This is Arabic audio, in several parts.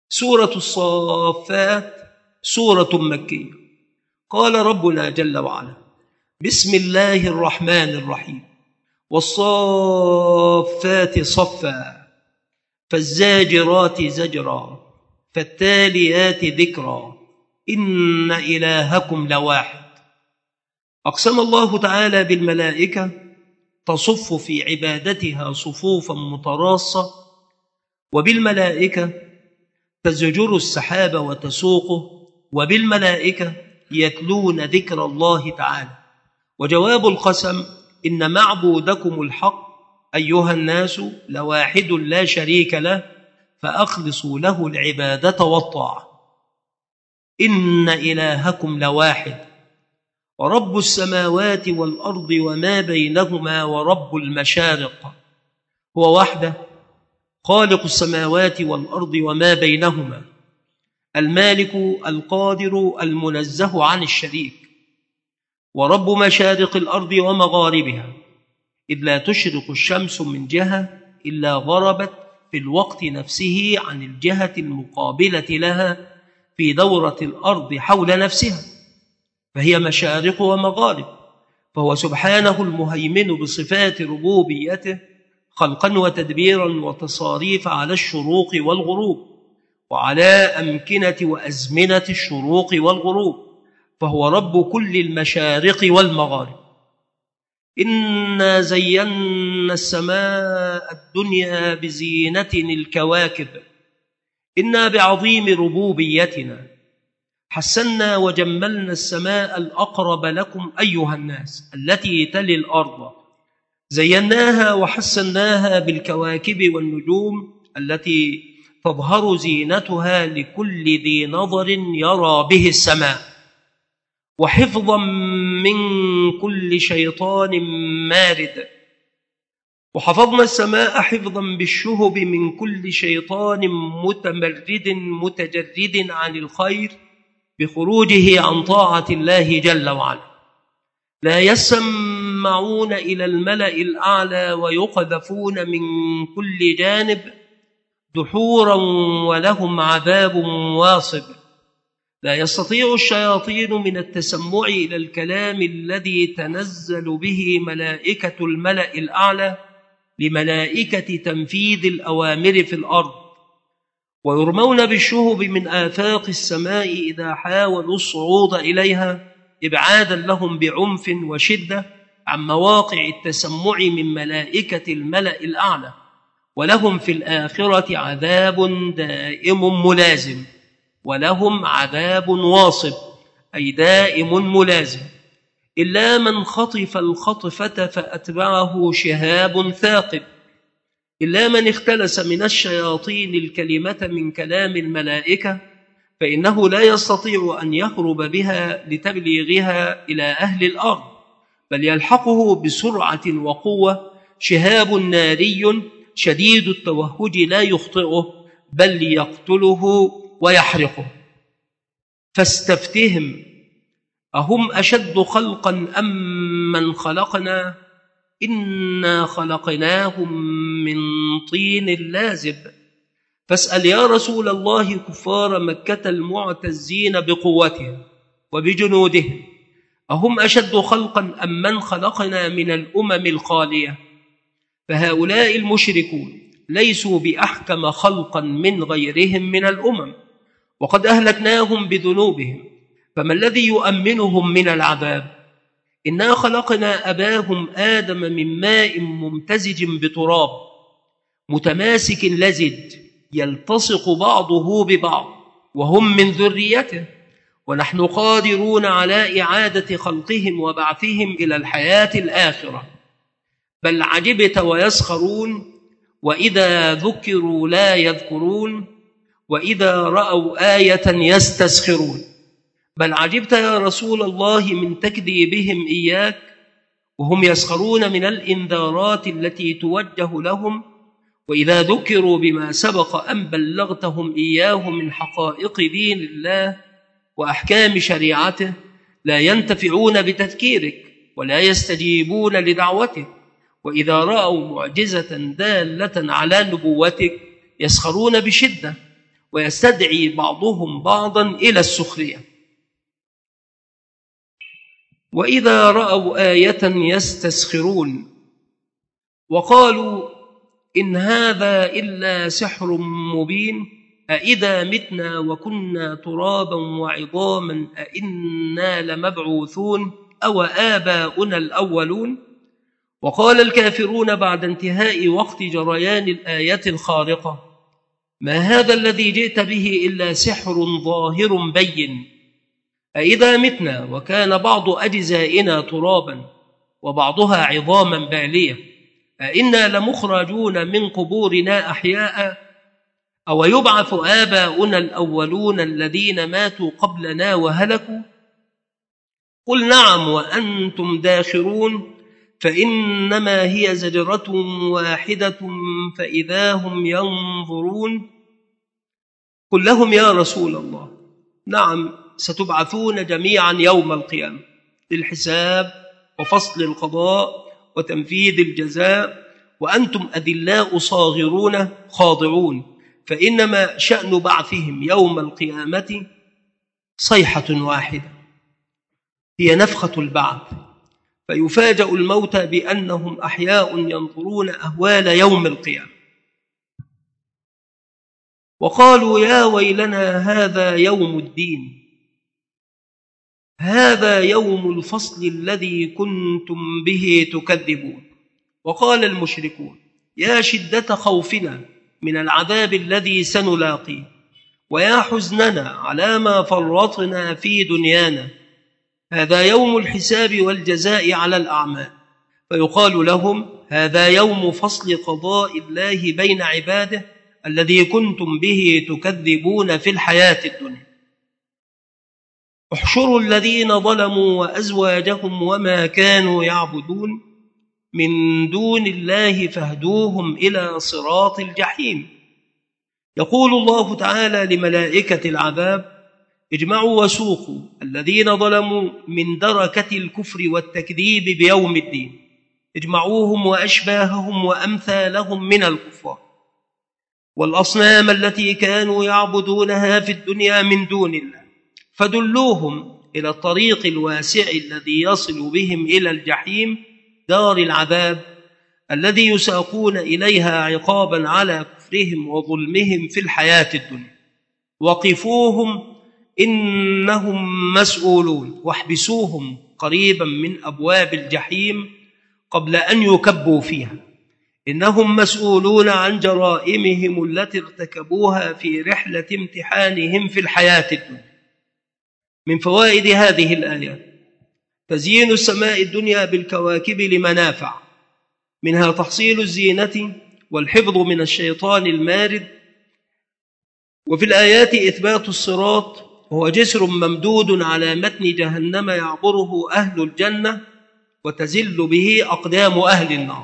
سورة الصافات سورة مكية. قال ربنا جل وعلا: بسم الله الرحمن الرحيم. والصافات صفا فالزاجرات زجرا فالتاليات ذكرا إن إلهكم لواحد. أقسم الله تعالى بالملائكة تصف في عبادتها صفوفا متراصة، وبالملائكة تزجر السحاب وتسوقه، وبالملائكة يتلون ذكر الله تعالى. وجواب القسم: إن معبودكم الحق أيها الناس لواحد لا شريك له فأخلصوا له العبادة والطاعة. إن إلهكم لواحد، ورب السماوات والأرض وما بينهما ورب المشارق. هو وحده خالق السماوات والأرض وما بينهما، المالك القادر المنزه عن الشريك، ورب مشارق الأرض ومغاربها، إذ لا تشرق الشمس من جهة إلا غربت في الوقت نفسه عن الجهة المقابلة لها في دورة الأرض حول نفسها، فهي مشارق ومغارب. فهو سبحانه المهيمن بصفات ربوبيته خلقا وتدبيرا وتصاريف على الشروق والغروب، وعلى أمكنة وأزمنة الشروق والغروب، فهو رب كل المشارق والمغارب. إنا زينا السماء الدنيا بزينة الكواكب. إنا بعظيم ربوبيتنا حسنا وجملنا السماء الأقرب لكم أيها الناس التي تلي الأرض، زيناها وحسناها بالكواكب والنجوم التي تظهر زينتها لكل ذي نظر يرى به السماء، وحفظا من كل شيطان مارد. وحفظنا السماء حفظا بالشهب من كل شيطان متمرد متجرد عن الخير بخروجه عن طاعة الله جل وعلا. لا يسمعون إلى الملأ الأعلى ويقذفون من كل جانب دحورا ولهم عذاب واصب. لا يستطيع الشياطين من التسمع إلى الكلام الذي تنزل به ملائكة الملأ الأعلى لملائكة تنفيذ الأوامر في الأرض، ويرمون بالشهب من آفاق السماء إذا حاولوا الصعود إليها إبعادا لهم بعنف وشدة عن مواقع التسمع من ملائكة الملأ الأعلى، ولهم في الآخرة عذاب دائم ملازم، ولهم عذاب واصب أي دائم ملازم، إلا من خطف الخطفة فأتبعه شهاب ثاقب، إلا من اختلس من الشياطين الكلمة من كلام الملائكة فإنه لا يستطيع أن يهرب بها لتبليغها إلى أهل الأرض، بل يلحقه بسرعة وقوة شهاب ناري شديد التوهج لا يخطئه بل يقتله ويحرقه. فاستفتهم أهم أشد خلقا أم من خلقنا إنا خلقناهم من طين لازب. فاسأل يا رسول الله كفار مكة المعتزين بقوتهم وبجنودهم أهم أشد خلقا أم من خلقنا من الأمم الخالية. فهؤلاء المشركون ليسوا بأحكم خلقا من غيرهم من الأمم، وقد أهلكناهم بذنوبهم، فما الذي يؤمنهم من العذاب؟ إنا خلقنا أباهم آدم من ماء ممتزج بتراب متماسك لزج يلتصق بعضه ببعض وهم من ذريته، ونحن قادرون على إعادة خلقهم وبعثهم إلى الحياة الآخرة. بل عجبت ويسخرون وإذا ذكروا لا يذكرون وإذا رأوا آية يستسخرون. بل عجبت يا رسول الله من تكذيبهم إياك وهم يسخرون من الإنذارات التي توجه لهم، وإذا ذكروا بما سبق أن بلغتهم إياه من حقائق دين الله وأحكام شريعته لا ينتفعون بتذكيرك ولا يستجيبون لدعوتك، وإذا رأوا معجزة دالة على نبوتك يسخرون بشدة ويستدعي بعضهم بعضا إلى السخرية. وإذا رأوا آية يستسخرون وقالوا إن هذا إلا سحر مبين أإذا متنا وكنا ترابا وعظاما أإنا لمبعوثون أو آباؤنا الأولون. وقال الكافرون بعد انتهاء وقت جريان الآية الخارقة ما هذا الذي جئت به إلا سحر ظاهر بين أإذا متنا وكان بعض أجزائنا ترابا وبعضها عظاما بالية أإنا لمخرجون من قبورنا أحياء أو يبعث آباؤنا الأولون الذين ماتوا قبلنا وهلكوا. قل نعم وأنتم داخرون فإنما هي زجرة واحدة فإذا هم ينظرون. قل لهم يا رسول الله نعم ستبعثون جميعا يوم القيامة للحساب وفصل القضاء وتنفيذ الجزاء وأنتم أذلاء صاغرون خاضعون فإنما شأن بعثهم يوم القيامة صيحة واحدة هي نفخة البعث فيفاجأ الموتى بأنهم أحياء ينظرون أهوال يوم القيامة. وقالوا يا ويلنا هذا يوم الدين هذا يوم الفصل الذي كنتم به تكذبون. وقال المشركون يا شدة خوفنا من العذاب الذي سنلاقيه ويا حزننا على ما فرطنا في دنيانا هذا يوم الحساب والجزاء على الأعمال. فيقال لهم هذا يوم فصل قضاء الله بين عباده الذي كنتم به تكذبون في الحياة الدنيا. احشروا الذين ظلموا وأزواجهم وما كانوا يعبدون من دون الله فاهدوهم إلى صراط الجحيم. يقول الله تعالى لملائكة العذاب اجمعوا وسوقوا الذين ظلموا من دركة الكفر والتكذيب بيوم الدين اجمعوهم وأشباههم وأمثالهم من الكفار والأصنام التي كانوا يعبدونها في الدنيا من دون الله فدلوهم إلى الطريق الواسع الذي يصل بهم إلى الجحيم دار العذاب الذي يساقون إليها عقابا على كفرهم وظلمهم في الحياة الدنيا. وقفوهم إنهم مسؤولون واحبسوهم قريبا من أبواب الجحيم قبل أن يكبوا فيها إنهم مسؤولون عن جرائمهم التي ارتكبوها في رحلة امتحانهم في الحياة الدنيا. من فوائد هذه الآيات تزيين السماء الدنيا بالكواكب لمنافع منها تحصيل الزينة والحفظ من الشيطان المارد. وفي الآيات إثبات الصراط وهو جسر ممدود على متن جهنم يعبره أهل الجنة وتزل به أقدام أهل النار.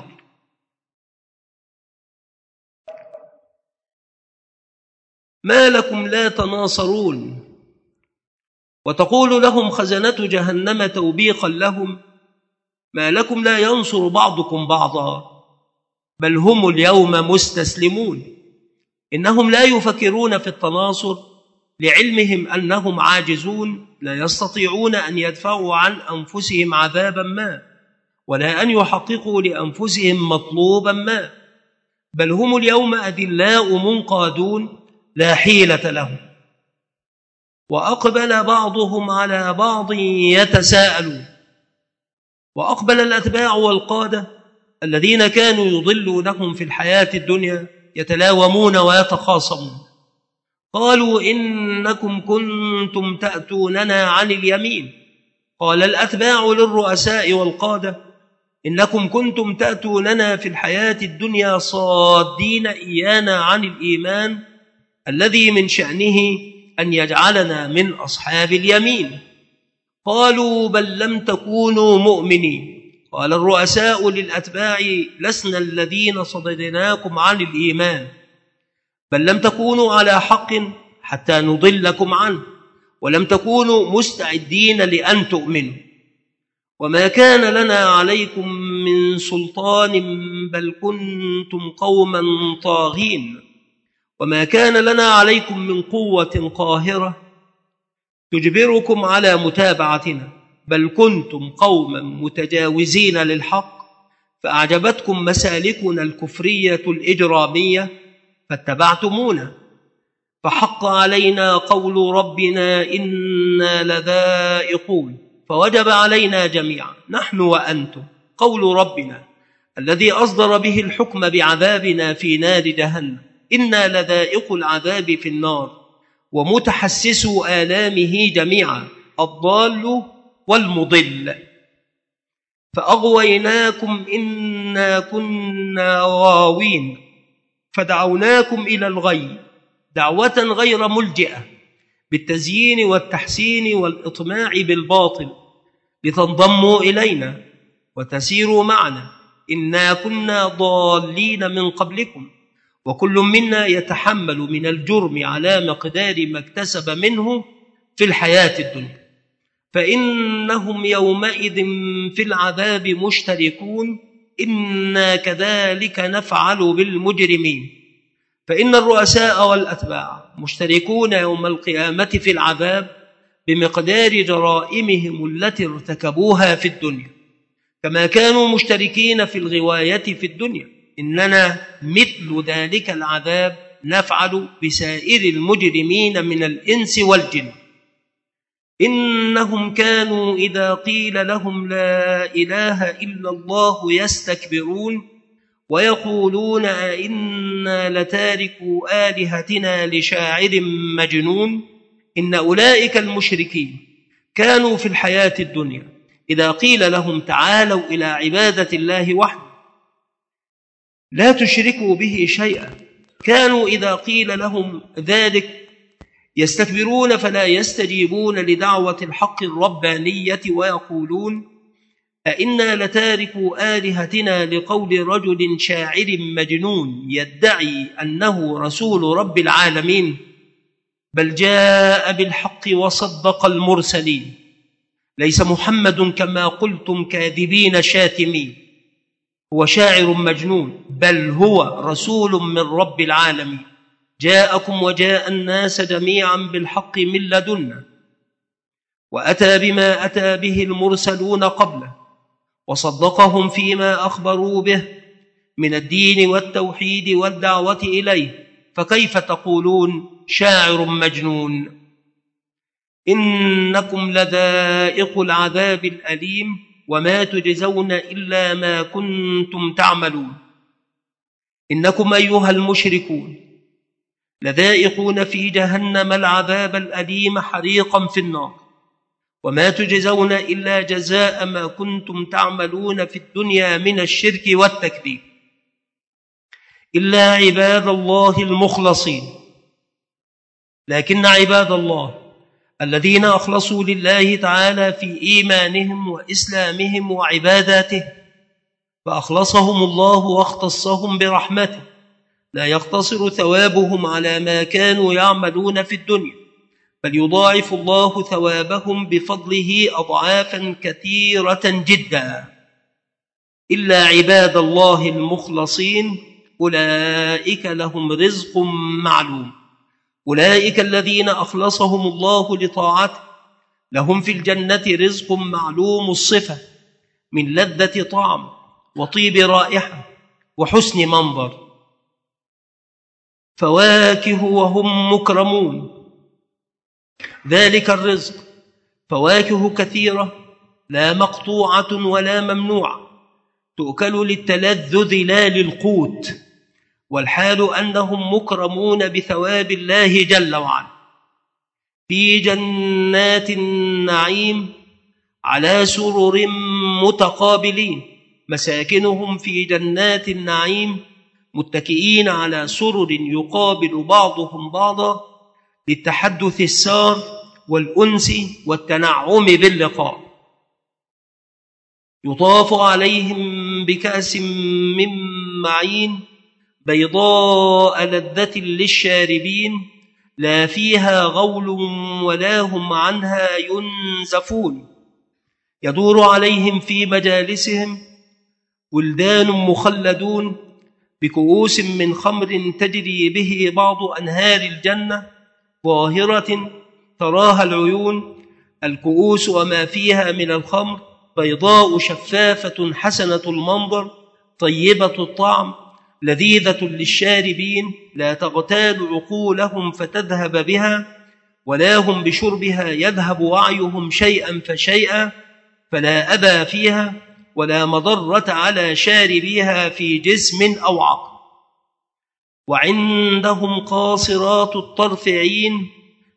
ما لكم لا تناصرون وتقول لهم خزنة جهنم توبيخا لهم ما لكم لا ينصر بعضكم بعضا بل هم اليوم مستسلمون. إنهم لا يفكرون في التناصر لعلمهم أنهم عاجزون لا يستطيعون أن يدفعوا عن أنفسهم عذابا ما ولا أن يحققوا لأنفسهم مطلوبا ما بل هم اليوم أذلاء منقادون لا حيلة لهم. وأقبل بعضهم على بعض يتساءلون. وأقبل الأتباع والقادة الذين كانوا يضلونهم في الحياة الدنيا يتلاومون ويتخاصمون. قالوا إنكم كنتم تأتوننا عن اليمين. قال الأتباع للرؤساء والقادة إنكم كنتم تأتوننا في الحياة الدنيا صادين إيانا عن الإيمان الذي من شأنه أن يجعلنا من أصحاب اليمين. قالوا بل لم تكونوا مؤمنين. قال الرؤساء للأتباع لسنا الذين صددناكم عن الإيمان بل لم تكونوا على حق حتى نضلكم عنه ولم تكونوا مستعدين لأن تؤمنوا وما كان لنا عليكم من سلطان بل كنتم قوما طاغين وما كان لنا عليكم من قوة قاهرة تجبركم على متابعتنا، بل كنتم قوما متجاوزين للحق، فأعجبتكم مسالكنا الكفرية الإجرامية فاتبعتمونا، فحق علينا قول ربنا إنا لذائقون، فوجب علينا جميعا نحن وأنتم قول ربنا الذي أصدر به الحكم بعذابنا في نار جهنم، إنا لذائق العذاب في النار ومتحسسو آلامه جميعا، الضال والمضل، فأغويناكم إنا كنا غاوين، فدعوناكم إلى الغي دعوة غير ملجئة بالتزيين والتحسين والإطماع بالباطل، لتنضموا إلينا وتسيروا معنا، إنا كنا ضالين من قبلكم، وكل منا يتحمل من الجرم على مقدار ما اكتسب منه في الحياة الدنيا، فإنهم يومئذ في العذاب مشتركون، إنا كذلك نفعل بالمجرمين، فإن الرؤساء والأتباع مشتركون يوم القيامة في العذاب بمقدار جرائمهم التي ارتكبوها في الدنيا، كما كانوا مشتركين في الغواية في الدنيا، إننا مثل ذلك العذاب نفعل بسائر المجرمين من الإنس والجن. إنهم كانوا إذا قيل لهم لا إله إلا الله يستكبرون ويقولون أئنا لتاركوا آلهتنا لشاعر مجنون. إن أولئك المشركين كانوا في الحياة الدنيا إذا قيل لهم تعالوا إلى عبادة الله وحده لا تشركوا به شيئا، كانوا إذا قيل لهم ذلك يستكبرون فلا يستجيبون لدعوة الحق الربانية، ويقولون أئنا لتاركوا آلهتنا لقول رجل شاعر مجنون يدعي أنه رسول رب العالمين، بل جاء بالحق وصدق المرسلين، ليس محمد كما قلتم كاذبين شاتمين، هو شاعر مجنون، بل هو رسول من رب العالمين، جاءكم وجاء الناس جميعا بالحق من لدنا، وأتى بما أتى به المرسلون قبله وصدقهم فيما أخبروا به من الدين والتوحيد والدعوة إليه، فكيف تقولون شاعر مجنون؟ إنكم لذائق العذاب الأليم وما تجزون إلا ما كنتم تعملون. إنكم أيها المشركون لذائقون في جهنم العذاب الأليم حريقا في النار، وما تجزون إلا جزاء ما كنتم تعملون في الدنيا من الشرك والتكذيب، إلا عباد الله المخلصين. لكن عباد الله الذين أخلصوا لله تعالى في إيمانهم وإسلامهم وعباداته فأخلصهم الله واختصهم برحمته، لا يقتصر ثوابهم على ما كانوا يعملون في الدنيا، بل يضاعف الله ثوابهم بفضله أضعافا كثيرة جدا. إلا عباد الله المخلصين أولئك لهم رزق معلوم، أولئك الذين أخلصهم الله لطاعته لهم في الجنة رزق معلوم الصفة من لذة طعم وطيب رائحة وحسن منظر، فواكه وهم مكرمون. ذلك الرزق فواكه كثيرة لا مقطوعة ولا ممنوعة، تؤكل للتلذذ لا للقوت، والحال أنهم مكرمون بثواب الله جل وعلا في جنات النعيم على سرر متقابلين، مساكنهم في جنات النعيم متكئين على سرر يقابل بعضهم بعضا للتحدث السار والأنس والتنعم باللقاء. يطاف عليهم بكأس من معين بيضاء لذة للشاربين، لا فيها غول ولا هم عنها ينزفون. يدور عليهم في مجالسهم ولدان مخلدون بكؤوس من خمر تجري به بعض أنهار الجنة ظاهرة تراها العيون. الكؤوس وما فيها من الخمر بيضاء شفافة حسنة المنظر طيبة الطعم لذيذة للشاربين، لا تغتال عقولهم فتذهب بها، ولا هم بشربها يذهب وعيهم شيئا فشيئا، فلا أذى فيها ولا مضرة على شاربيها في جسم أو عقل. وعندهم قاصرات الطرف عين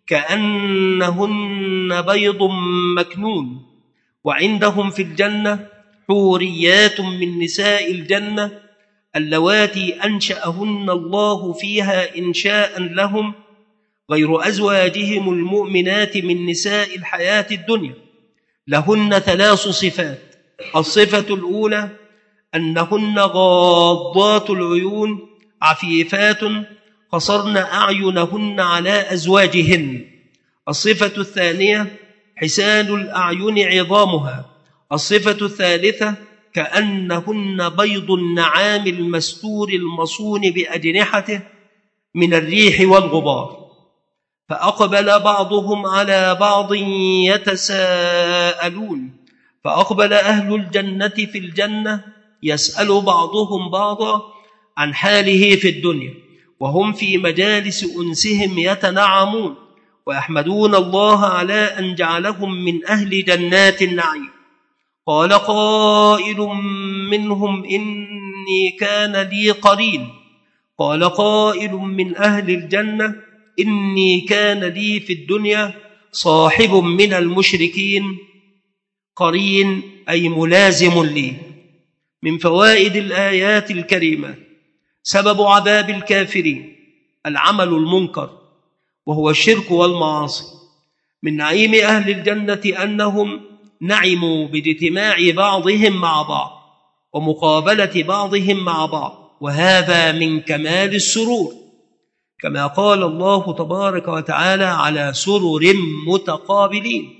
كأنهن بيض مكنون. وعندهم في الجنة حوريات من نساء الجنة اللواتي أنشأهن الله فيها إنشاء لهم، غير أزواجهم المؤمنات من نساء الحياة الدنيا. لهن 3 صفات. الصفة الأولى أنهن غاضات العيون عفيفات قصرن أعينهن على أزواجهن. الصفة الثانية حسان الأعين عظامها. الصفة الثالثة كأنهن بيض النعام المستور المصون بأجنحته من الريح والغبار. فأقبل بعضهم على بعض يتساءلون، فأقبل أهل الجنة في الجنة يسأل بعضهم بعضا عن حاله في الدنيا، وهم في مجالس أنسهم يتنعمون ويحمدون الله على أن جعلهم من أهل جنات النعيم. قال قائل منهم إني كان لي قرين. قال قائل من أهل الجنة إني كان لي في الدنيا صاحب من المشركين قرين أي ملازم لي. من فوائد الآيات الكريمة سبب عذاب الكافرين العمل المنكر وهو الشرك والمعاصي. من نعيم أهل الجنة أنهم نعموا باجتماع بعضهم مع بعض ومقابلة بعضهم مع بعض، وهذا من كمال السرور، كما قال الله تبارك وتعالى على سرر متقابلين.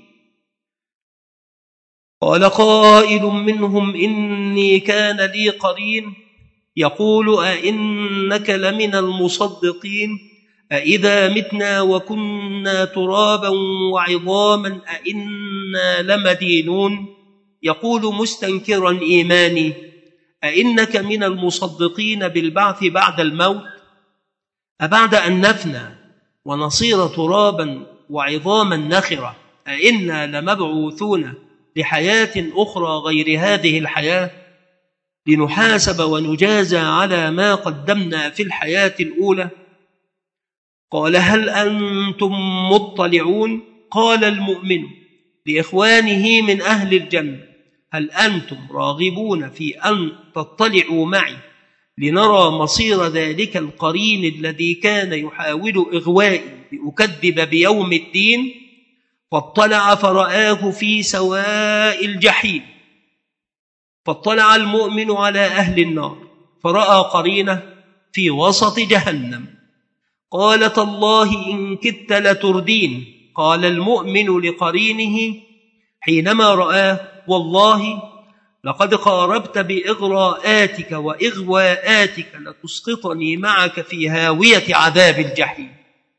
قال قائل منهم إني كان لي قرين يقول أئنك لمن المصدقين أئذا متنا وكنا ترابا وعظاما أئنا لمدينون. يقول مستنكرا إيماني أئنك من المصدقين بالبعث بعد الموت، أبعد أن نفنى ونصير ترابا وعظاما نخرة أئنا لمبعوثون لحياة أخرى غير هذه الحياة لنحاسب ونجازى على ما قدمنا في الحياة الأولى. قال هل أنتم مطلعون؟ قال المؤمن لإخوانه من أهل الجنة هل أنتم راغبون في أن تطلعوا معي لنرى مصير ذلك القرين الذي كان يحاول إغوائي لأكذب بيوم الدين؟ فاطلع فرآه في سواء الجحيم. فاطلع المؤمن على أهل النار فرأى قرينه في وسط جهنم. قال تالله إن كدت لتردين. قال المؤمن لقرينه حينما رآه والله لقد قاربت بإغراءاتك وإغواءاتك لتسقطني معك في هاوية عذاب الجحيم،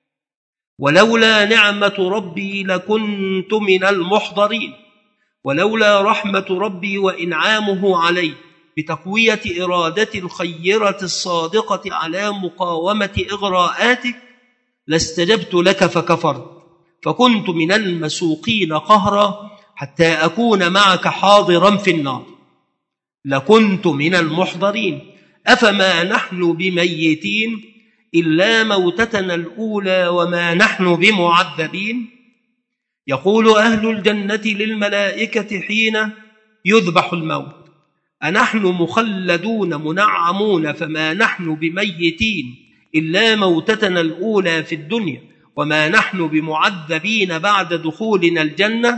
ولولا نعمة ربي لكنت من المحضرين، ولولا رحمة ربي وإنعامه علي بتقوية إرادتي الخيرة الصادقة على مقاومة إغراءاتك لاستجبت لك فكفرت، فكنت من المسوقين قهرا حتى أكون معك حاضرا في النار، لكنت من المحضرين. أفما نحن بميتين إلا موتتنا الأولى وما نحن بمعذبين. يقول أهل الجنة للملائكة حين يذبح الموت أنحن مخلدون منعمون فما نحن بميتين إلا موتتنا الأولى في الدنيا وما نحن بمعذبين بعد دخولنا الجنة.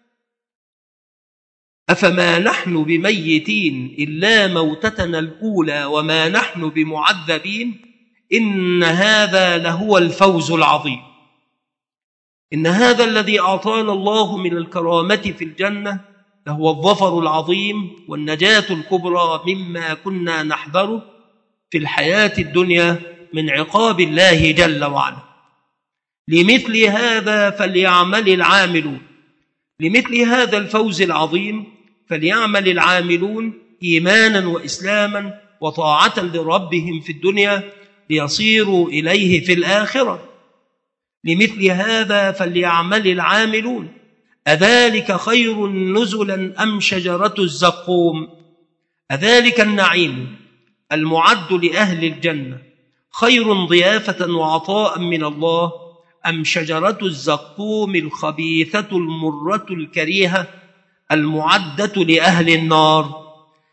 أفما نحن بميتين إلا موتتنا الأولى وما نحن بمعذبين إن هذا لهو الفوز العظيم. إن هذا الذي أعطانا الله من الكرامة في الجنة لهو الظفر العظيم والنجاة الكبرى مما كنا نحذره، في الحياة الدنيا من عقاب الله جل وعلا. لمثل هذا فليعمل العاملون، لمثل هذا الفوز العظيم فليعمل العاملون إيمانا وإسلاما وطاعة لربهم في الدنيا ليصيروا إليه في الآخرة. لمثل هذا فليعمل العاملون. أذلك خير نزلا أم شجرة الزقوم؟ أذلك النعيم المعد لأهل الجنة خير ضيافة وعطاء من الله أم شجرة الزقوم الخبيثة المرة الكريهة المعدة لأهل النار؟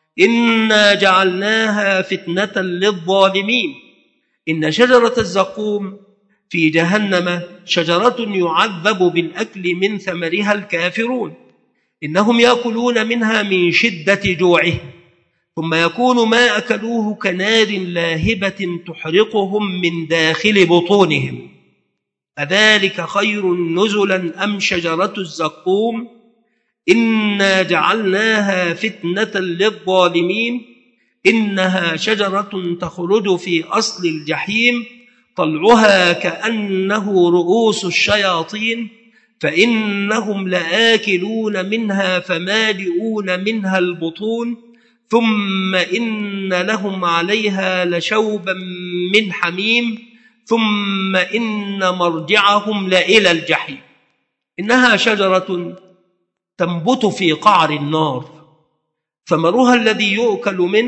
إنا جعلناها فتنة للظالمين. إن شجرة الزقوم في جهنم شجرة يعذب بالأكل من ثمرها الكافرون، إنهم يأكلون منها من شدة جوعهم، ثم يكون ما أكلوه كنار لاهبة تحرقهم من داخل بطونهم. أذلك خير نزلا أم شجرة الزقوم؟ إنا جعلناها فتنة للظالمين. إنها شجرة تخرج في أصل الجحيم طلعها كأنه رؤوس الشياطين، فإنهم لآكلون منها فمالئون منها البطون، ثم إن لهم عليها لشوبا من حميم، ثم إن مرجعهم لإلى الجحيم. إنها شجرة تنبت في قعر النار، ثمرها الذي يؤكل منه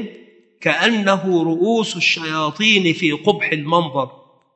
كأنه رؤوس الشياطين في قبح المنظر.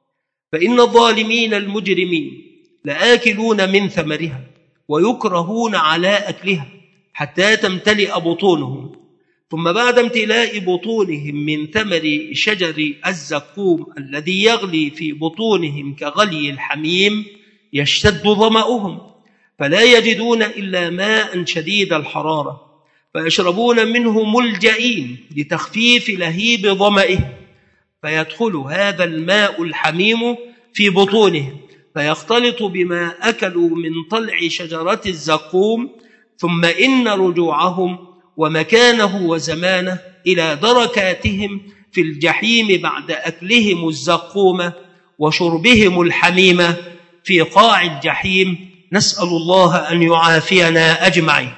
فإن الظالمين المجرمين لآكلون من ثمرها ويكرهون على أكلها حتى تمتلئ بطونهم، ثم بعد امتلاء بطونهم من ثمر شجر الزقوم الذي يغلي في بطونهم كغلي الحميم يشتد ظمأهم، فلا يجدون إلا ماء شديد الحرارة فيشربون منه ملجئين لتخفيف لهيب ظمئهم، فيدخل هذا الماء الحميم في بطونهم فيختلط بما أكلوا من طلع شجرة الزقوم، ثم إن رجوعهم ومكانه وزمانه إلى دركاتهم في الجحيم بعد أكلهم الزقوم وشربهم الحميم في قاع الجحيم. نسأل الله أن يعافينا أجمعين.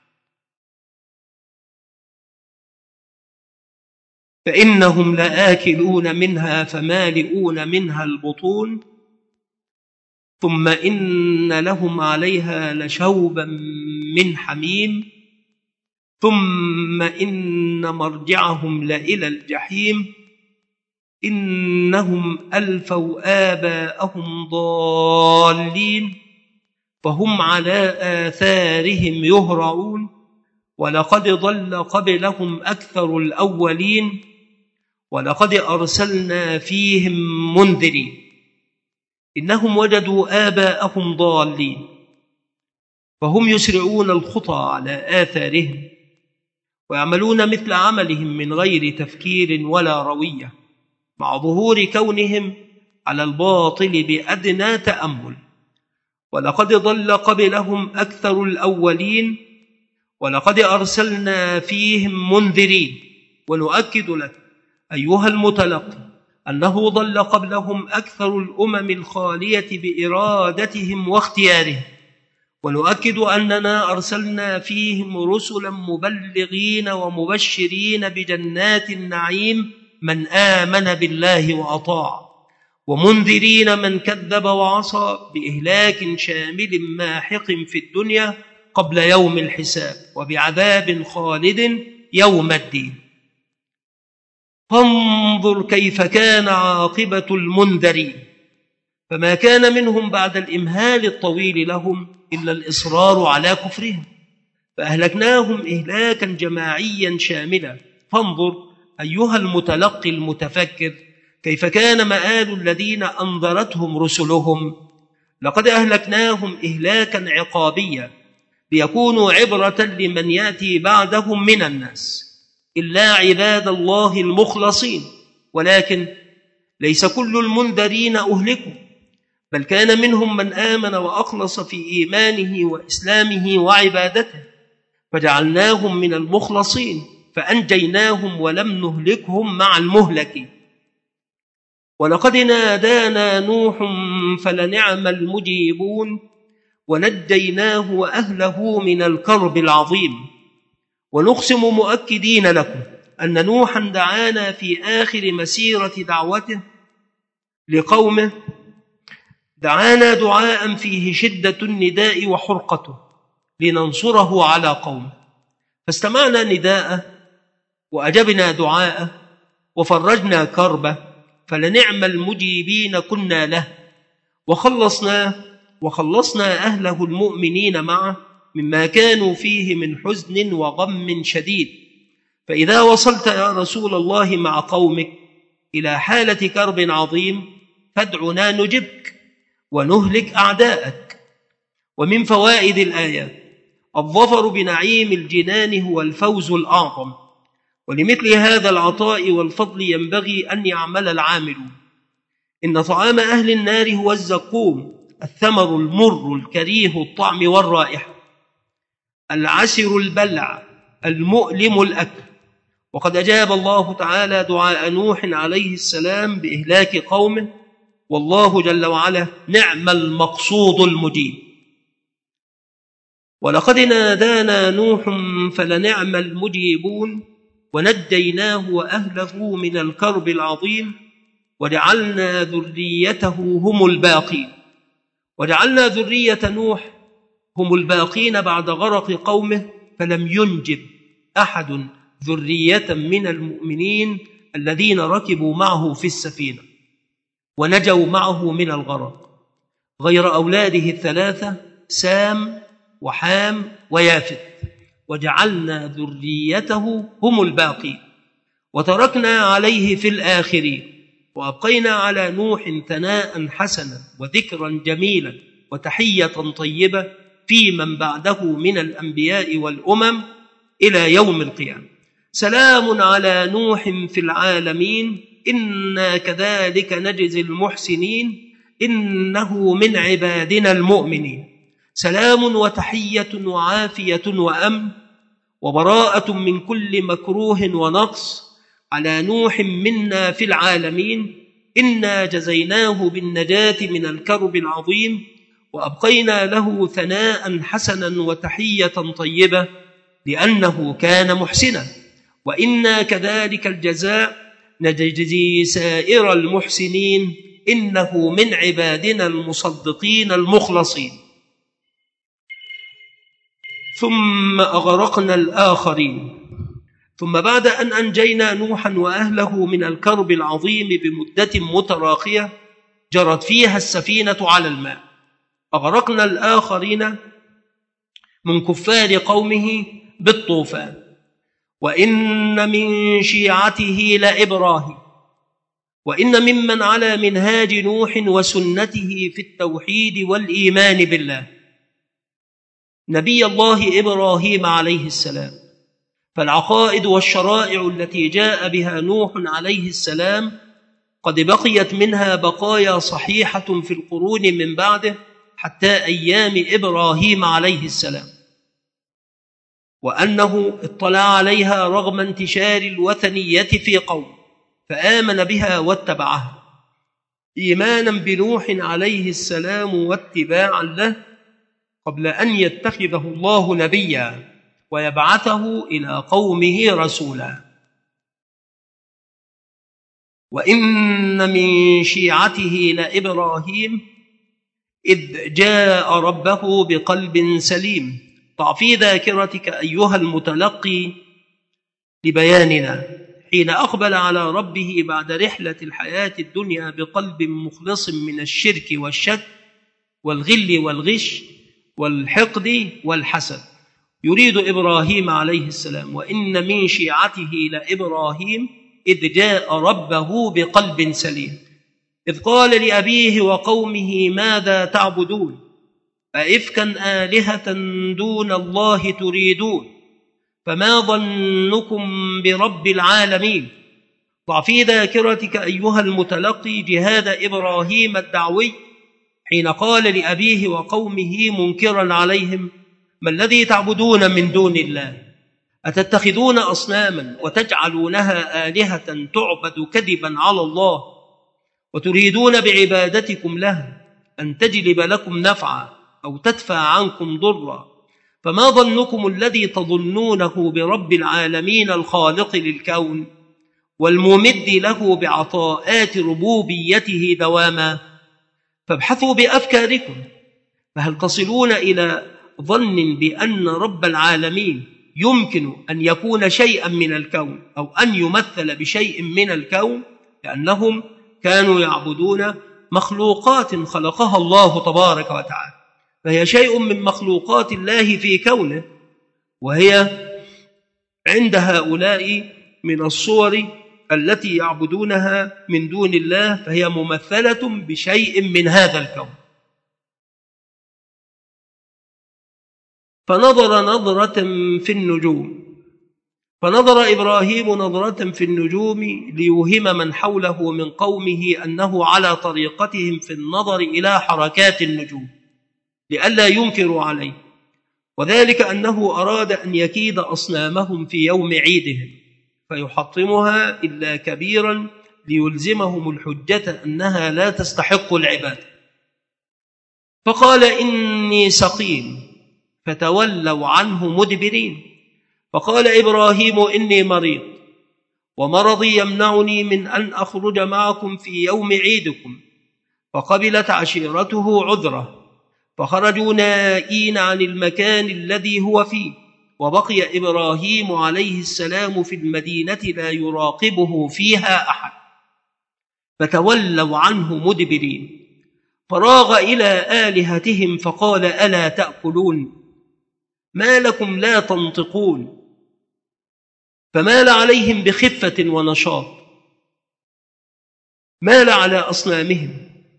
فإنهم لآكلون منها فمالئون منها البطون، ثم إن لهم عليها لشوبا من حميم، ثم إن مرجعهم لإلى الجحيم. إنهم ألفوا آباءهم ضالين فهم على آثارهم يهرعون، ولقد ضل قبلهم أكثر الأولين، ولقد أرسلنا فيهم منذرين. إنهم وجدوا آباءهم ضالين فهم يسرعون الخطى على آثارهم ويعملون مثل عملهم من غير تفكير ولا روية، مع ظهور كونهم على الباطل بأدنى تأمل. ولقد ضل قبلهم أكثر الأولين، ولقد أرسلنا فيهم منذرين. ونؤكد لك أيها المتلقي أنه ضل قبلهم أكثر الأمم الخالية بإرادتهم واختيارهم، ونؤكد أننا أرسلنا فيهم رسلا مبلغين ومبشرين بجنات النعيم من آمن بالله وأطاع، ومنذرين من كذب وعصى بإهلاك شامل ماحق في الدنيا قبل يوم الحساب وبعذاب خالد يوم الدين. فانظر كيف كان عاقبة المنذرين، فما كان منهم بعد الإمهال الطويل لهم إلا الإصرار على كفرهم، فأهلكناهم إهلاكا جماعيا شاملا. فانظر أيها المتلقي المتفكر كيف كان مآل الذين أنذرتهم رسلهم. لقد أهلكناهم إهلاكا عقابيا ليكونوا عبرة لمن يأتي بعدهم من الناس، إلا عباد الله المخلصين. ولكن ليس كل المنذرين أهلكوا، بل كان منهم من آمن وأخلص في إيمانه وإسلامه وعبادته، فجعلناهم من المخلصين فأنجيناهم ولم نهلكهم مع المهلكين. ولقد نادانا نوح فلنعم المجيبون ونجيناه وأهله من الكرب العظيم. ونقسم مؤكدين لكم أن نوحا دعانا في آخر مسيرة دعوته لقومه، دعانا دعاء فيه شدة النداء وحرقته لننصره على قومه، فاستمعنا نداءه وأجبنا دعاءه وفرجنا كربه، فلنعم المجيبين كنا له، وخلصنا أهله المؤمنين معه مما كانوا فيه من حزن وغم شديد. فإذا وصلت يا رسول الله مع قومك إلى حالة كرب عظيم فادعنا نجبك ونهلك أعداءك. ومن فوائد الآيات الظفر بنعيم الجنان هو الفوز الأعظم، ولمثل هذا العطاء والفضل ينبغي أن يعمل العاملون. إن طعام أهل النار هو الزقوم، الثمر المر الكريه الطعم والرائحة، العسر البلع المؤلم الأكل. وقد أجاب الله تعالى دعاء نوح عليه السلام بإهلاك قومه، والله جل وعلا نعم المقصود المجيب. ولقد نادانا نوح فلنعم المجيبون ونجيناه وأهله من الكرب العظيم وجعلنا ذريته هم الباقين. وجعلنا ذرية نوح هم الباقين بعد غرق قومه، فلم ينجب أحد ذرية من المؤمنين الذين ركبوا معه في السفينة ونجوا معه من الغرق غير أولاده الثلاثة سام وحام ويافث، وجعلنا ذريته هم الباقين. وتركنا عليه في الآخرين، وأبقينا على نوح ثناء حسنا وذكرا جميلا وتحية طيبة في من بعده من الأنبياء والأمم إلى يوم القيامة. سلام على نوح في العالمين إنا كذلك نجزي المحسنين إنه من عبادنا المؤمنين. سلام وتحية وعافية وأمن وبراءة من كل مكروه ونقص على نوح منا في العالمين، إنا جزيناه بالنجاة من الكرب العظيم وأبقينا له ثناء حسنا وتحية طيبة لأنه كان محسنا، وإنا كذلك الجزاء نجزي سائر المحسنين إنه من عبادنا المصدقين المخلصين. ثم أغرقنا الآخرين. ثم بعد أن أنجينا نوحا وأهله من الكرب العظيم بمدة متراخية جرت فيها السفينة على الماء، أغرقنا الآخرين من كفار قومه بالطوفان. وإن من شيعته لإبراهيم، وإن ممن على منهاج نوح وسنته في التوحيد والإيمان بالله نبي الله إبراهيم عليه السلام. فالعقائد والشرائع التي جاء بها نوح عليه السلام قد بقيت منها بقايا صحيحة في القرون من بعده حتى أيام إبراهيم عليه السلام، وأنه اطلع عليها رغم انتشار الوثنية في قوم فآمن بها واتبعها إيمانا بنوح عليه السلام واتباعا له قبل أن يتخذه الله نبيا ويبعثه إلى قومه رسولا. وإن من شيعته لإبراهيم إذ جاء ربه بقلب سليم. ضع في ذاكرتك أيها المتلقي لبياننا حين أقبل على ربه بعد رحلة الحياة الدنيا بقلب مخلص من الشرك والشك والغل والغش والحقد والحسد. يريد إبراهيم عليه السلام وإن من شيعته لإبراهيم إذ جاء ربه بقلب سليم إذ قال لأبيه وقومه ماذا تعبدون أئفكا آلهة دون الله تريدون فما ظنكم برب العالمين. ضع في ذاكرتك أيها المتلقي جهاد إبراهيم الدعوي حين قال لأبيه وقومه منكرا عليهم ما الذي تعبدون من دون الله أتتخذون أصناما وتجعلونها آلهة تعبد كذبا على الله وتريدون بعبادتكم لها أن تجلب لكم نفعا أو تدفع عنكم ضرا، فما ظنكم الذي تظنونه برب العالمين الخالق للكون والممد له بعطاءات ربوبيته دواما؟ فابحثوا بأفكاركم، فهل تصلون إلى ظن بأن رب العالمين يمكن أن يكون شيئا من الكون أو أن يمثل بشيء من الكون؟ لأنهم كانوا يعبدون مخلوقات خلقها الله تبارك وتعالى، فهي شيء من مخلوقات الله في كونه، وهي عند هؤلاء من الصور التي يعبدونها من دون الله، فهي ممثلة بشيء من هذا الكون. فنظر نظرة في النجوم، فنظر إبراهيم نظرة في النجوم ليوهم من حوله من قومه أنه على طريقتهم في النظر إلى حركات النجوم لئلا ينكروا عليه، وذلك أنه أراد أن يكيد أصنامهم في يوم عيدهم فيحطمها إلا كبيرا ليلزمهم الحجة أنها لا تستحق العبادة. فقال إني سقيم فتولوا عنه مدبرين. فقال إبراهيم إني مريض ومرضي يمنعني من أن أخرج معكم في يوم عيدكم. فقبلت عشيرته عذره، فخرجوا نائين عن المكان الذي هو فيه، وبقي إبراهيم عليه السلام في المدينة لا يراقبه فيها أحد. فتولوا عنه مدبرين. فراغ إلى آلهتهم فقال ألا تأكلون؟ ما لكم لا تنطقون؟ فمال عليهم بخفة ونشاط، مال على أصنامهم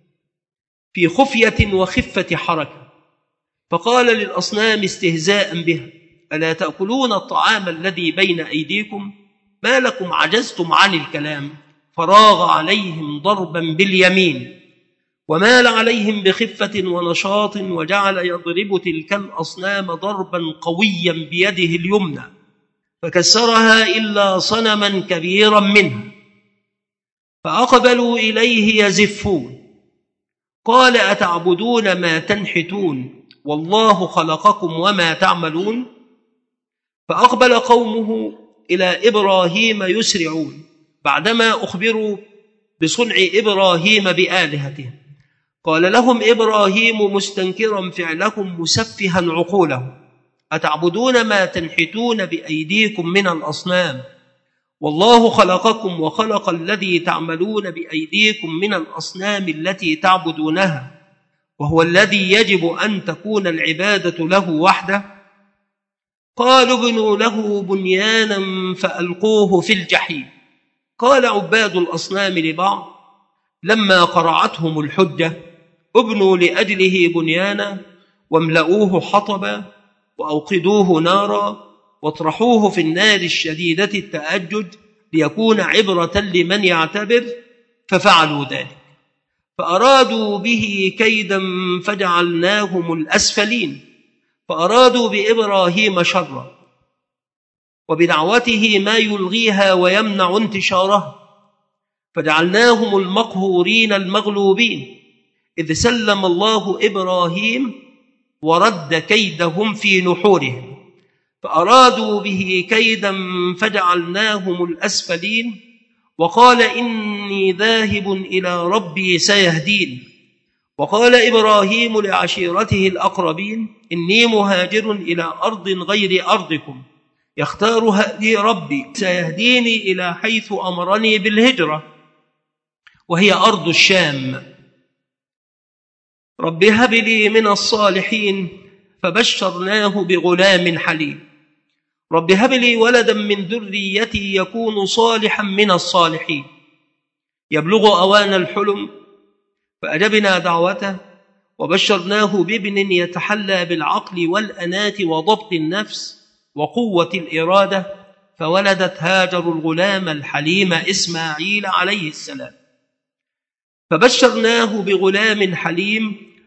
في خفية وخفة حركة، فقال للأصنام استهزاء بها ألا تأكلون الطعام الذي بين أيديكم؟ ما لكم عجزتم عن الكلام؟ فراغ عليهم ضربا باليمين، ومال عليهم بخفة ونشاط، وجعل يضرب تلك الأصنام ضربا قويا بيده اليمنى فكسرها إلا صنما كبيرا منها. فأقبلوا إليه يزفون. قال أتعبدون ما تنحتون والله خلقكم وما تعملون؟ فأقبل قومه إلى إبراهيم يسرعون بعدما أخبروا بصنع إبراهيم بآلهتهم. قال لهم إبراهيم مستنكرا فعلكم مسفها عقولهم أتعبدون ما تنحتون بأيديكم من الأصنام والله خلقكم وخلق الذي تعملون بأيديكم من الأصنام التي تعبدونها، وهو الذي يجب أن تكون العبادة له وحده. قالوا ابنوا له بنيانا فألقوه في الجحيم. قال عباد الأصنام لبعض لما قرعتهم الحجة ابنوا لأجله بنيانا واملؤوه حطبا وأوقدوه نارا واطرحوه في النار الشديدة التأجج ليكون عبرة لمن يعتبر، ففعلوا ذلك. فأرادوا به كيدا فجعلناهم الأسفلين. فأرادوا بإبراهيم شرا وبدعوته ما يلغيها ويمنع انتشارها، فجعلناهم المقهورين المغلوبين، إذ سلم الله إبراهيم ورد كيدهم في نحورهم. فأرادوا به كيدا فجعلناهم الأسفلين. وقال إني ذاهب إلى ربي سيهدين. وقال إبراهيم لعشيرته الأقربين إني مهاجر إلى أرض غير أرضكم يختارها لي ربي سيهديني إلى حيث أمرني بالهجرة وهي أرض الشام. رب هب لي من الصالحين فبشرناه بغلام حليم. رب هب لي ولدا من ذريتي يكون صالحا من الصالحين. يبلغ أوان الحلم فأجبنا دعوته وبشرناه بابن يتحلى بالعقل والأنات وضبط النفس وقوة الإرادة، فولدت هاجر الغلام الحليم إسماعيل عليه السلام. فبشرناه بغلام حليم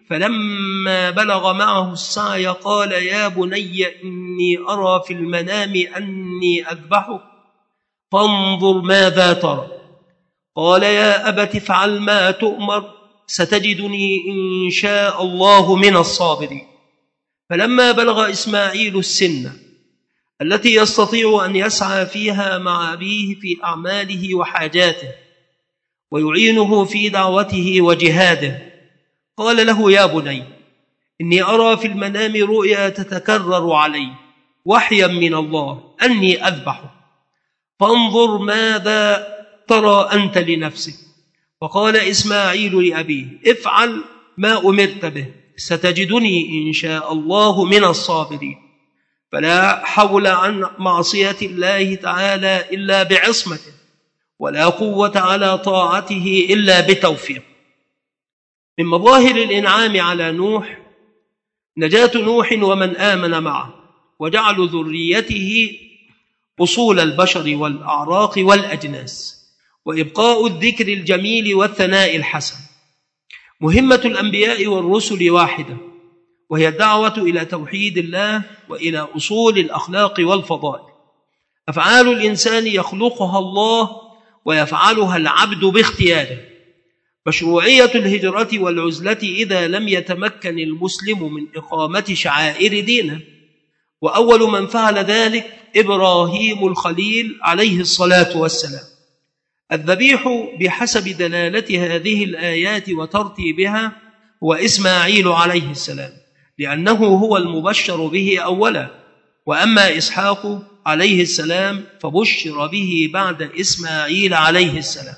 فلما بلغ معه السعي قال يا بني إني أرى في المنام أني أذبحك فانظر ماذا ترى. قال يا أبت افعل ما تؤمر ستجدني إن شاء الله من الصابرين. فلما بلغ إسماعيل السن التي يستطيع أن يسعى فيها مع أبيه في أعماله وحاجاته ويعينه في دعوته وجهاده قال له يا بني إني أرى في المنام رؤيا تتكرر علي وحيا من الله أني أذبحك فانظر ماذا ترى أنت لنفسك. فقال إسماعيل لأبيه افعل ما أمرت به ستجدني إن شاء الله من الصابرين. فلا حول عن معصية الله تعالى إلا بعصمته ولا قوة على طاعته إلا بتوفيق. من مظاهر الإنعام على نوح نجاة نوح ومن آمن معه وجعل ذريته أصول البشر والأعراق والأجناس وإبقاء الذكر الجميل والثناء الحسن. مهمة الأنبياء والرسل واحدة وهي الدعوة إلى توحيد الله وإلى أصول الأخلاق والفضائل. أفعال الإنسان يخلقها الله ويفعلها العبد باختياره. مشروعية الهجرة والعزلة إذا لم يتمكن المسلم من إقامة شعائر دينه، وأول من فعل ذلك إبراهيم الخليل عليه الصلاة والسلام. الذبيح بحسب دلالة هذه الآيات وترتيبها هو إسماعيل عليه السلام، لأنه هو المبشر به أولا، وأما إسحاق عليه السلام فبشر به بعد إسماعيل عليه السلام.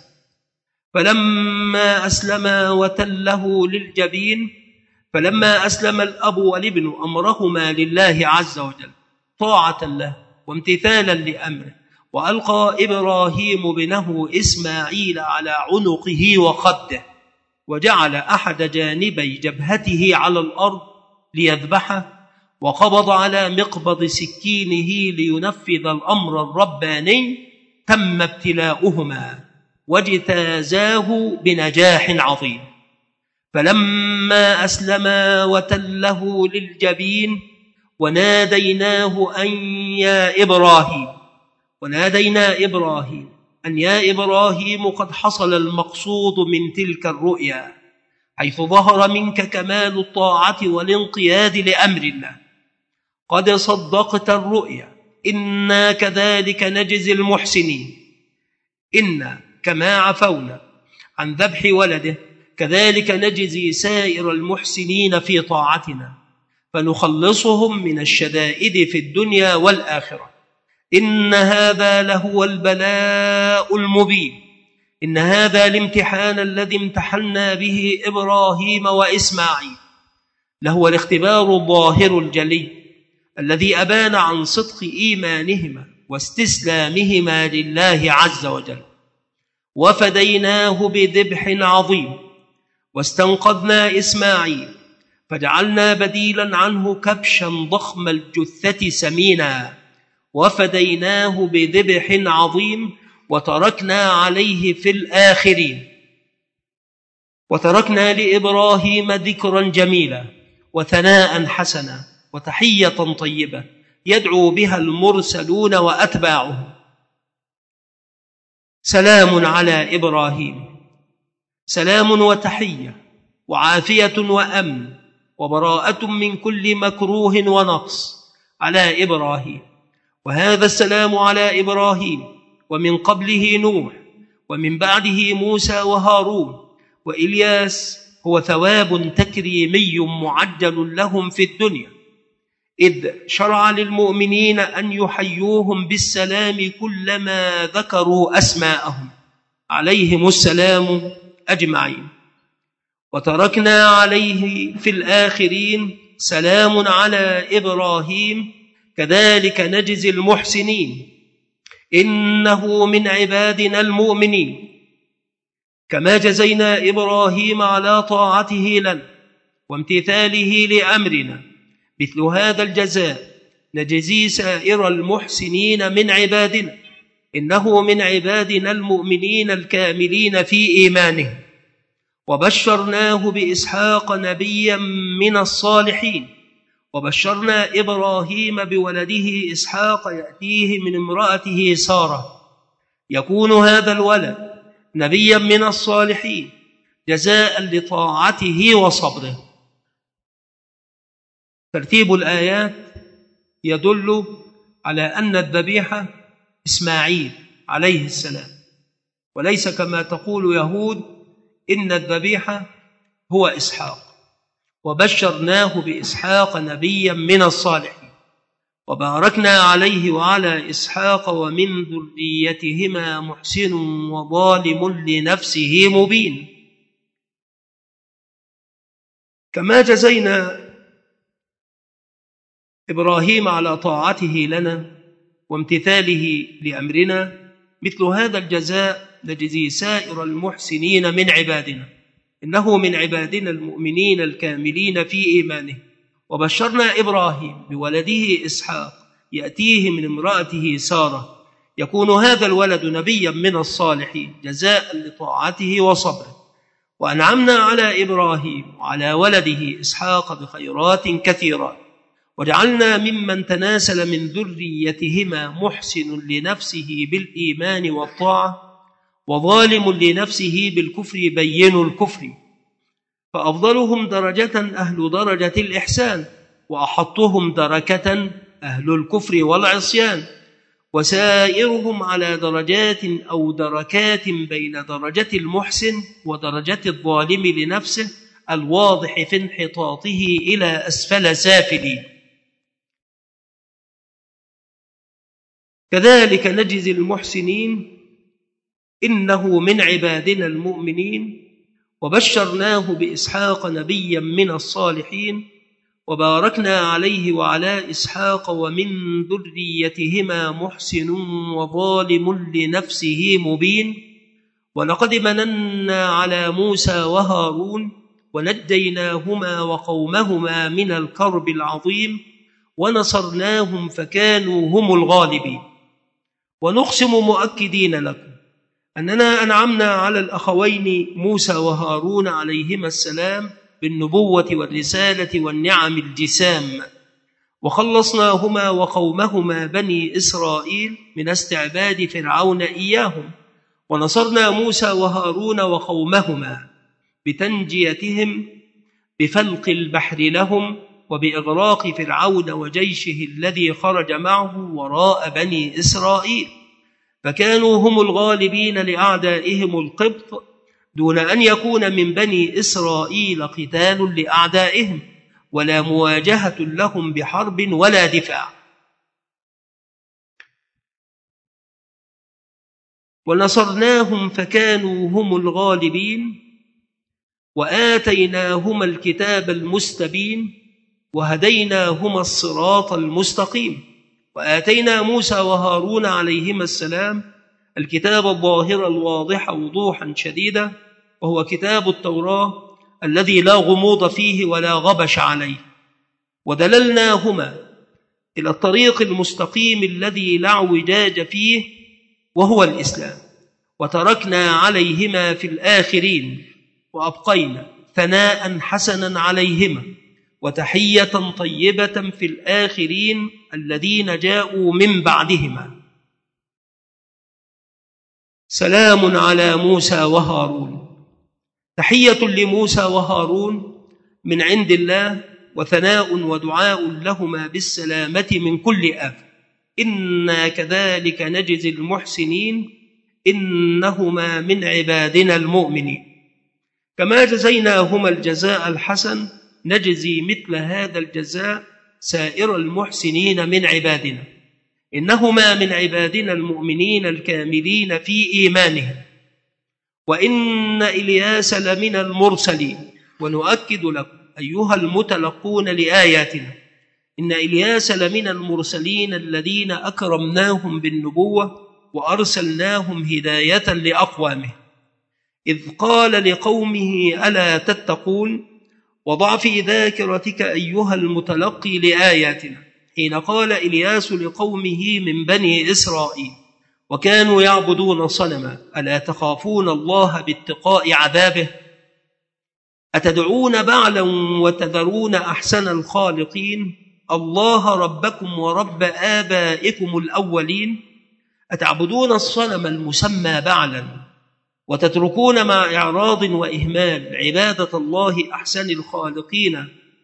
فلما أسلم وتله للجبين، فلما أسلم الأب والابن أمرهما لله عز وجل طاعة له وامتثالا لأمره، وألقى إبراهيم ابنه إسماعيل على عنقه وخده، وجعل أحد جانبي جبهته على الأرض ليذبحه، وقبض على مقبض سكينه لينفذ الأمر الرباني. تم ابتلاؤهما واجتازاه بنجاح عظيم. فلما أسلما وتله للجبين وناديناه أن يا إبراهيم، ونادينا إبراهيم أن يا إبراهيم قد حصل المقصود من تلك الرؤيا، حيث ظهر منك كمال الطاعة والانقياد لأمر الله. قد صدقت الرؤيا، إنا كذلك نجزي المحسنين. إنا كما عفونا عن ذبح ولده كذلك نجزي سائر المحسنين في طاعتنا، فنخلصهم من الشدائد في الدنيا والآخرة. إن هذا لهو البلاء المبين. إن هذا الامتحان الذي امتحنا به إبراهيم وإسماعيل لهو الاختبار الظاهر الجلي الذي أبان عن صدق إيمانهما واستسلامهما لله عز وجل. وفديناه بذبح عظيم، واستنقذنا إسماعيل فجعلنا بديلا عنه كبشا ضخم الجثة سمينا، وفديناه بذبح عظيم، وتركنا عليه في الآخرين. وتركنا لإبراهيم ذكرا جميلا وثناء حسنا وتحية طيبة يدعو بها المرسلون وأتباعهم. سلام على إبراهيم، سلام وتحية وعافية وأمن وبراءة من كل مكروه ونقص على إبراهيم. وهذا السلام على إبراهيم ومن قبله نوح ومن بعده موسى وهارون وإلياس هو ثواب تكريمي معجل لهم في الدنيا، إذ شرع للمؤمنين أن يحيوهم بالسلام كلما ذكروا أسماءهم عليهم السلام أجمعين. وتركنا عليه في الآخرين سلام على إبراهيم كذلك نجزي المحسنين، إنه من عبادنا المؤمنين. كما جزينا إبراهيم على طاعته لنا وامتثاله لأمرنا، مثل هذا الجزاء نجزي سائر المحسنين من عبادنا، إنه من عبادنا المؤمنين الكاملين في إيمانهم. وبشرناه بإسحاق نبيا من الصالحين. وبشرنا إبراهيم بولده إسحاق يأتيه من امرأته سارة، يكون هذا الولد نبيا من الصالحين جزاء لطاعته وصبره. ترتيب الآيات يدل على أن الذبيحة إسماعيل عليه السلام، وليس كما تقول يهود إن الذبيحة هو إسحاق. وبشرناه بإسحاق نبيا من الصالحين وباركنا عليه وعلى إسحاق ومن ذريتهما محسن وظالم لنفسه مبين. كما جزينا إبراهيم على طاعته لنا وامتثاله لأمرنا، مثل هذا الجزاء نجزي سائر المحسنين من عبادنا، إنه من عبادنا المؤمنين الكاملين في إيمانه. وبشرنا إبراهيم بولده إسحاق يأتيه من امرأته سارة، يكون هذا الولد نبيا من الصالحين جزاء لطاعته وصبره. وأنعمنا على إبراهيم وعلى ولده إسحاق بخيرات كثيرات، وجعلنا ممن تناسل من ذريتهما محسن لنفسه بالإيمان والطاعة وظالم لنفسه بالكفر بين الكفر، فأفضلهم درجة أهل درجة الإحسان، وأحطهم دركة أهل الكفر والعصيان، وسائرهم على درجات أو دركات بين درجة المحسن ودرجة الظالم لنفسه الواضح في انحطاطه إلى أسفل سافلين. كذلك نجزي المحسنين، إنه من عبادنا المؤمنين. وبشرناه بإسحاق نبيا من الصالحين وباركنا عليه وعلى إسحاق ومن ذريتهما محسن وظالم لنفسه مبين. ولقد مننا على موسى وهارون ونجيناهما وقومهما من الكرب العظيم ونصرناهم فكانوا هم الغالبين. ونقسم مؤكدين لكم أننا أنعمنا على الأخوين موسى وهارون عليهما السلام بالنبوة والرسالة والنعم الجسام، وخلصناهما وقومهما بني إسرائيل من استعباد فرعون إياهم، ونصرنا موسى وهارون وقومهما بتنجيتهم بفلق البحر لهم وبإغراق فرعون وجيشه الذي خرج معه وراء بني إسرائيل، فكانوا هم الغالبين لأعدائهم القبط، دون أن يكون من بني إسرائيل قتال لأعدائهم ولا مواجهة لهم بحرب ولا دفاع. ونصرناهم فكانوا هم الغالبين وآتيناهما الكتاب المستبين وهديناهما الصراط المستقيم. وآتينا موسى وهارون عليهما السلام الكتاب الظاهر الواضح وضوحا شديدا، وهو كتاب التوراة الذي لا غموض فيه ولا غبش عليه، ودللناهما إلى الطريق المستقيم الذي لا اعوجاج فيه وهو الإسلام، وتركنا عليهما في الآخرين وأبقينا ثناء حسنا عليهما وتحية طيبة في الآخرين الذين جاءوا من بعدهما. سلام على موسى وهارون. تحية لموسى وهارون من عند الله وثناء ودعاء لهما بالسلامة من كل آفة. إنا كذلك نجزي المحسنين، إنهما من عبادنا المؤمنين. كما جزيناهما الجزاء الحسن نجزي مثل هذا الجزاء سائر المحسنين من عبادنا، إنهما من عبادنا المؤمنين الكاملين في إيمانهم. وإن إلياس لمن المرسلين. ونؤكد لكم أيها المتلقون لآياتنا إن إلياس لمن المرسلين الذين أكرمناهم بالنبوة وأرسلناهم هداية لأقوامه، إذ قال لقومه ألا تتقون. وضع في ذاكرتك أيها المتلقي لآياتنا حين قال إلياس لقومه من بني إسرائيل وكانوا يعبدون صنما ألا تخافون الله باتقاء عذابه. أتدعون بعلا وتذرون أحسن الخالقين الله ربكم ورب آبائكم الأولين أتعبدون الصنم المسمى بعلا وتتركون مع إعراض وإهمال عبادة الله أحسن الخالقين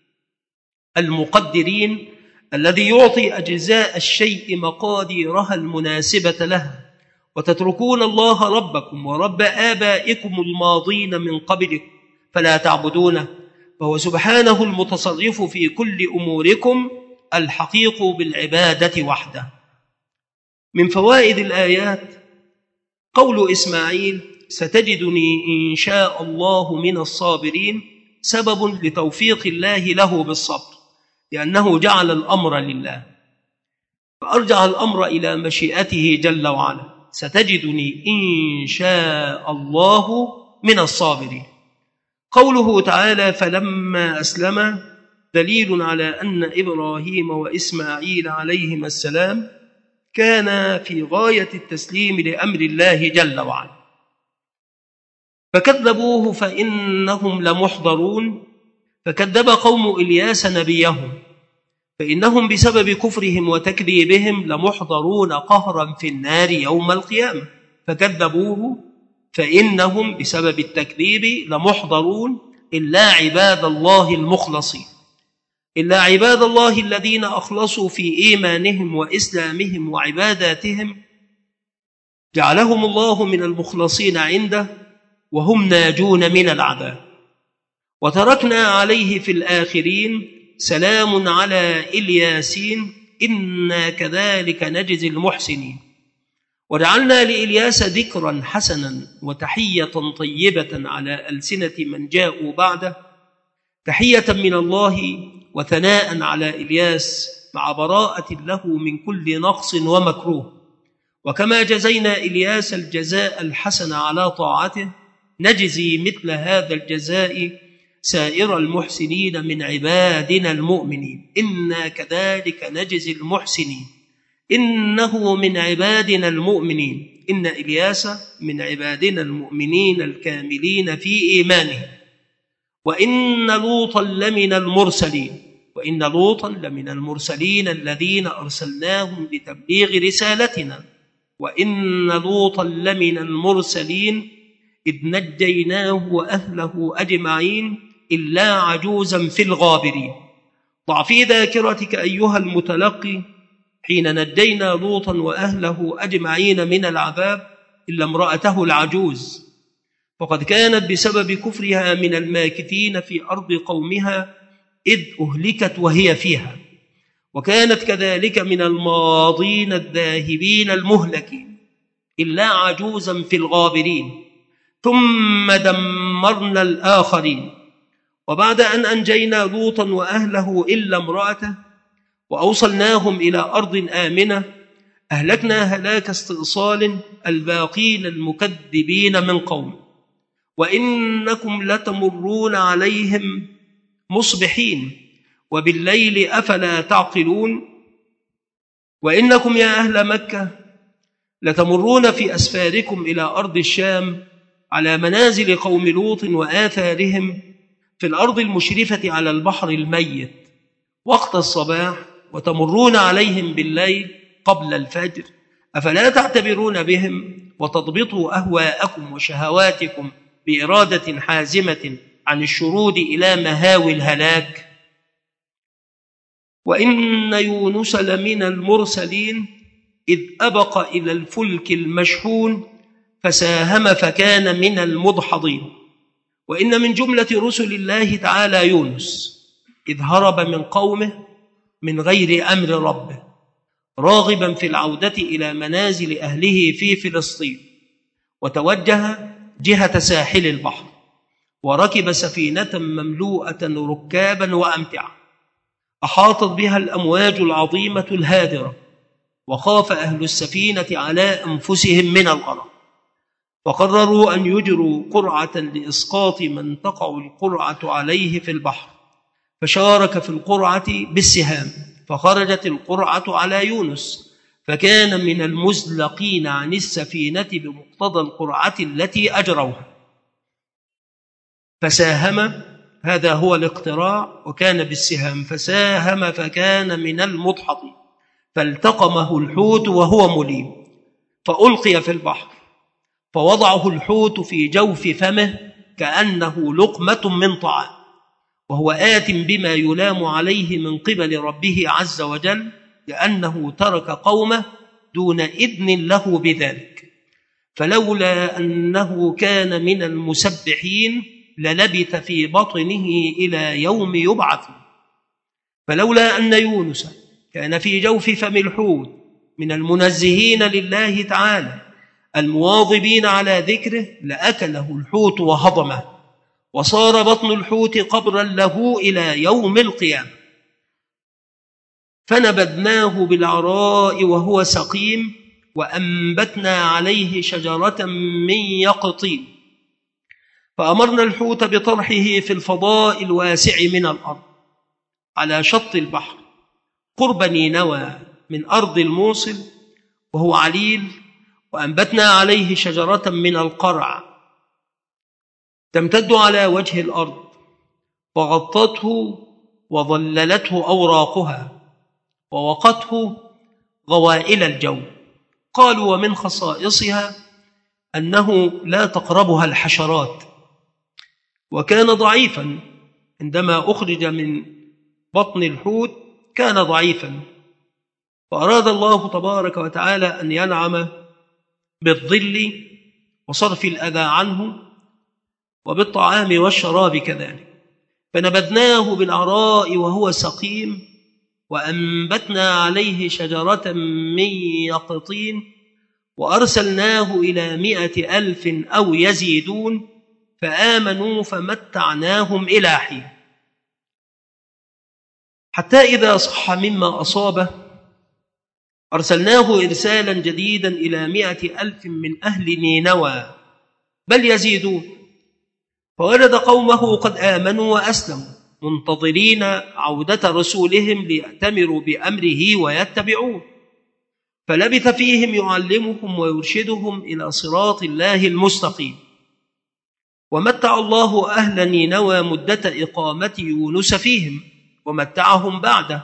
المقدرين الذي يعطي أجزاء الشيء مقاديرها المناسبة لها، وتتركون الله ربكم ورب آبائكم الماضين من قبلكم فلا تعبدونه، فهو سبحانه المتصرف في كل أموركم الحقيق بالعبادة وحده. من فوائد الآيات قول إسماعيل ستجدني إن شاء الله من الصابرين سبب لتوفيق الله له بالصبر، لأنه جعل الأمر لله فأرجع الأمر إلى مشيئته جل وعلا. ستجدني إن شاء الله من الصابرين. قوله تعالى فلما أسلم دليل على أن إبراهيم وإسماعيل عليهما السلام كان في غاية التسليم لأمر الله جل وعلا، فكذبوه فإنهم لمحضرون. فكذب قوم إلياس نبيهم فإنهم بسبب كفرهم وتكذيبهم لمحضرون قهرا في النار يوم القيامة. فكذبوه فإنهم بسبب التكذيب لمحضرون إلا عباد الله المخلصين، إلا عباد الله الذين أخلصوا في إيمانهم وإسلامهم وعباداتهم جعلهم الله من المخلصين عنده وهم ناجون من العذاب. وتركنا عليه في الآخرين سلام على إلياسين إنا كذلك نجزي المحسنين. وجعلنا لإلياس ذكرا حسنا وتحية طيبة على ألسنة من جاءوا بعده، تحية من الله وثناء على إلياس مع براءة له من كل نقص ومكروه. وكما جزينا إلياس الجزاء الحسن على طاعته نجزي مثل هذا الجزاء سائر المحسنين من عبادنا المؤمنين إنا كذلك نجزي المحسنين إنه من عبادنا المؤمنين. إن إلياس من عبادنا المؤمنين الكاملين في إيمانه. وإن لوطا لمن المرسلين، وإن لوطا لمن المرسلين الذين أرسلناهم لتبليغ رسالتنا. وإن لوطا لمن المرسلين إذ نجيناه وأهله أجمعين إلا عجوزا في الغابرين. ضع في ذاكرتك أيها المتلقي حين نجينا لوطا وأهله أجمعين من العذاب إلا امرأته العجوز، فقد كانت بسبب كفرها من الماكثين في أرض قومها إذ أهلكت وهي فيها، وكانت كذلك من الماضين الذاهبين المهلكين إلا عجوزا في الغابرين. ثم دمرنا الآخرين. وبعد أن أنجينا لوطا وأهله إلا امرأته وأوصلناهم إلى أرض آمنة أهلكنا هلاك استئصال الباقين المكذبين من قوم. وإنكم لتمرون عليهم مصبحين وبالليل أفلا تعقلون. وإنكم يا أهل مكة لتمرون في أسفاركم إلى أرض الشام على منازل قوم لوط وآثارهم في الأرض المشرفة على البحر الميت وقت الصباح، وتمرون عليهم بالليل قبل الفجر أفلا تعتبرون بهم وتضبطوا أهواءكم وشهواتكم بإرادة حازمة عن الشرود إلى مهاوي الهلاك. وإن يونس لمن المرسلين إذ أبق إلى الفلك المشحون فساهم فكان من المدحضين. وإن من جملة رسل الله تعالى يونس إذ هرب من قومه من غير أمر ربه راغبا في العودة إلى منازل أهله في فلسطين، وتوجه جهة ساحل البحر وركب سفينة مملوءة ركابا وأمتعة أحاطت بها الأمواج العظيمة الهادرة، وخاف أهل السفينة على أنفسهم من الغرق، فقرروا أن يجروا قرعة لإسقاط من تقع القرعة عليه في البحر، فشارك في القرعة بالسهام، فخرجت القرعة على يونس فكان من المزلقين عن السفينة بمقتضى القرعة التي أجروها، فساهم هذا هو الاقتراع، وكان بالسهام فساهم فكان من المدحضين، فالتقمه الحوت وهو مليم فألقي في البحر، فوضعه الحوت في جوف فمه كأنه لقمة من طعام، وهو آت بما يلام عليه من قبل ربه عز وجل، لأنه ترك قومه دون إذن له بذلك، فلولا أنه كان من المسبحين للبث في بطنه إلى يوم يبعث. فلولا أن يونس كان في جوف فم الحوت من المنزهين لله تعالى المواظبين على ذكره لأكله الحوت وهضمه، وصار بطن الحوت قبرا له إلى يوم القيامة. فنبذناه بالعراء وهو سقيم، وأنبتنا عليه شجرة من يقطين، فأمرنا الحوت بطرحه في الفضاء الواسع من الأرض على شط البحر قرب نينوى من أرض الموصل وهو عليل، وأنبتنا عليه شجرة من القرع تمتد على وجه الأرض، فغطته وظللته أوراقها ووقته غوائل الجو. قالوا ومن خصائصها أنه لا تقربها الحشرات، وكان ضعيفا عندما أخرج من بطن الحوت كان ضعيفا، فأراد الله تبارك وتعالى أن ينعم بالظل وصرف الأذى عنه وبالطعام والشراب كذلك، فنبذناه بالعراء وهو سقيم، وأنبتنا عليه شجرة من يقطين، وأرسلناه إلى 100,000 أو يزيدون فآمنوا فمتعناهم إلى حين، حتى إذا صح مما أصابه أرسلناه إرسالا جديدا إلى 100,000 من أهل نينوى بل يزيدون، فوجد قومه قد آمنوا وأسلموا منتظرين عودة رسولهم ليأتمروا بأمره ويتبعون، فلبث فيهم يعلمهم ويرشدهم إلى صراط الله المستقيم. ومتع الله أهل نينوى مدة إقامة يونس فيهم، ومتعهم بعده،